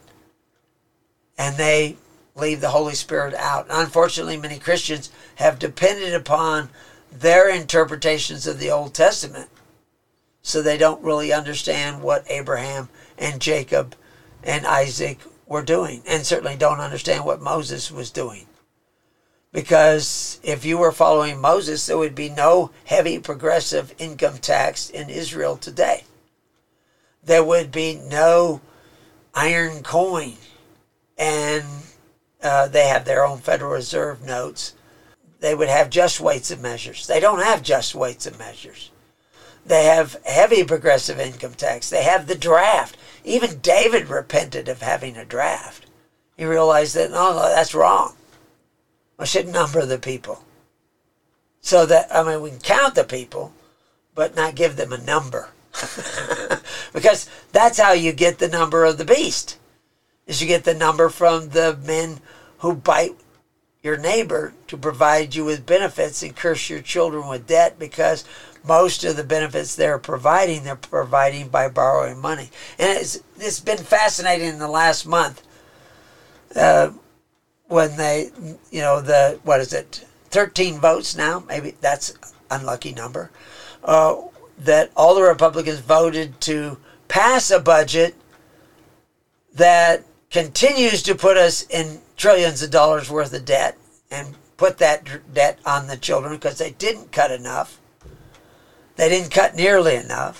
and they leave the Holy Spirit out. Unfortunately, many Christians have depended upon their interpretations of the Old Testament, so they don't really understand what Abraham and Jacob and Isaac were doing, and certainly don't understand what Moses was doing. Because if you were following Moses, there would be no heavy progressive income tax in Israel today. There would be no iron coin, and they have their own Federal Reserve notes. They would have just weights and measures. They don't have just weights and measures. They have heavy progressive income tax. They have the draft. Even David repented of having a draft. He realized that, no, that's wrong. I should number the people. So that, we can count the people, but not give them a number. Because that's how you get the number of the beast. Is you get the number from the men who bite your neighbor to provide you with benefits and curse your children with debt, because most of the benefits they're providing by borrowing money. And it's been fascinating in the last month when they, 13 votes now, maybe that's an unlucky number, that all the Republicans voted to pass a budget that continues to put us in trillions of dollars worth of debt and put that debt on the children because they didn't cut enough. They didn't cut nearly enough.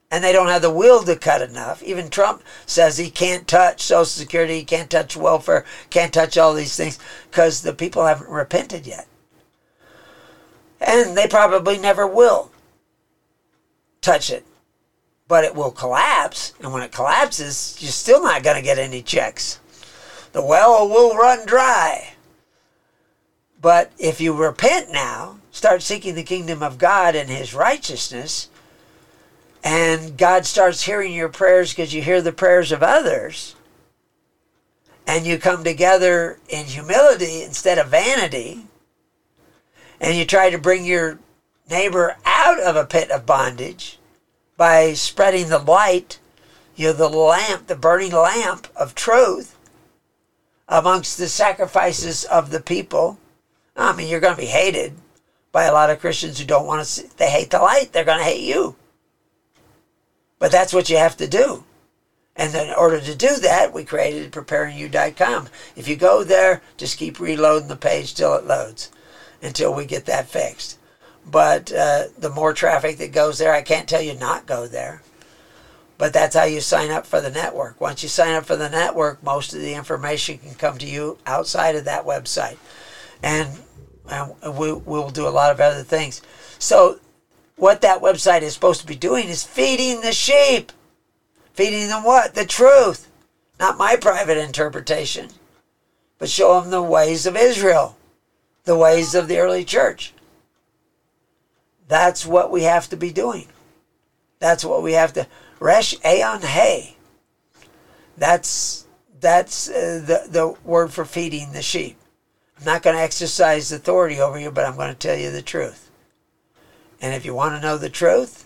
And they don't have the will to cut enough. Even Trump says he can't touch Social Security, he can't touch welfare, can't touch all these things because the people haven't repented yet. And they probably never will touch it. But it will collapse. And when it collapses, you're still not going to get any checks. The well will run dry. But if you repent now, start seeking the kingdom of God and his righteousness, and God starts hearing your prayers because you hear the prayers of others, and you come together in humility instead of vanity, and you try to bring your neighbor out of a pit of bondage by spreading the light, the lamp, the burning lamp of truth amongst the sacrifices of the people. I mean, you're going to be hated by a lot of Christians who don't want to see. They hate the light. They're going to hate you. But that's what you have to do. And in order to do that, we created preparingyou.com. If you go there, just keep reloading the page till it loads, until we get that fixed. But the more traffic that goes there, I can't tell you not go there. But that's how you sign up for the network. Once you sign up for the network, most of the information can come to you outside of that website. And we'll do a lot of other things. So what that website is supposed to be doing is feeding the sheep. Feeding them what? The truth. Not my private interpretation, but show them the ways of Israel, the ways of the early church. That's what we have to be doing. That's what we have to. Resh Ayon Hay. That's the word for feeding the sheep. I'm not going to exercise authority over you, but I'm going to tell you the truth. And if you want to know the truth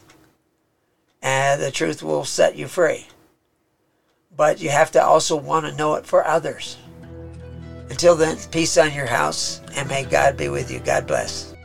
will set you free. But you have to also want to know it for others. Until then, peace on your house, and may God be with you. God bless.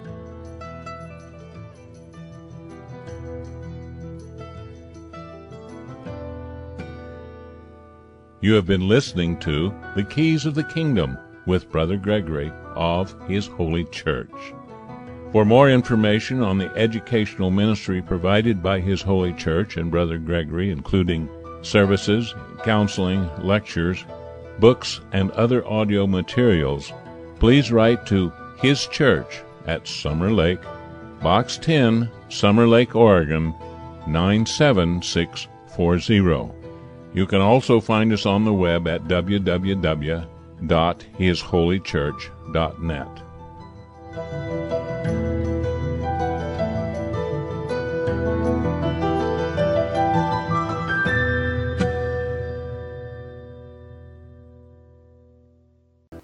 You have been listening to The Keys of the Kingdom with Brother Gregory of His Holy Church. For more information on the educational ministry provided by His Holy Church and Brother Gregory, including services, counseling, lectures, books, and other audio materials, please write to His Church at Summer Lake, Box 10, Summer Lake, Oregon, 97640. You can also find us on the web at www.hisholychurch.net.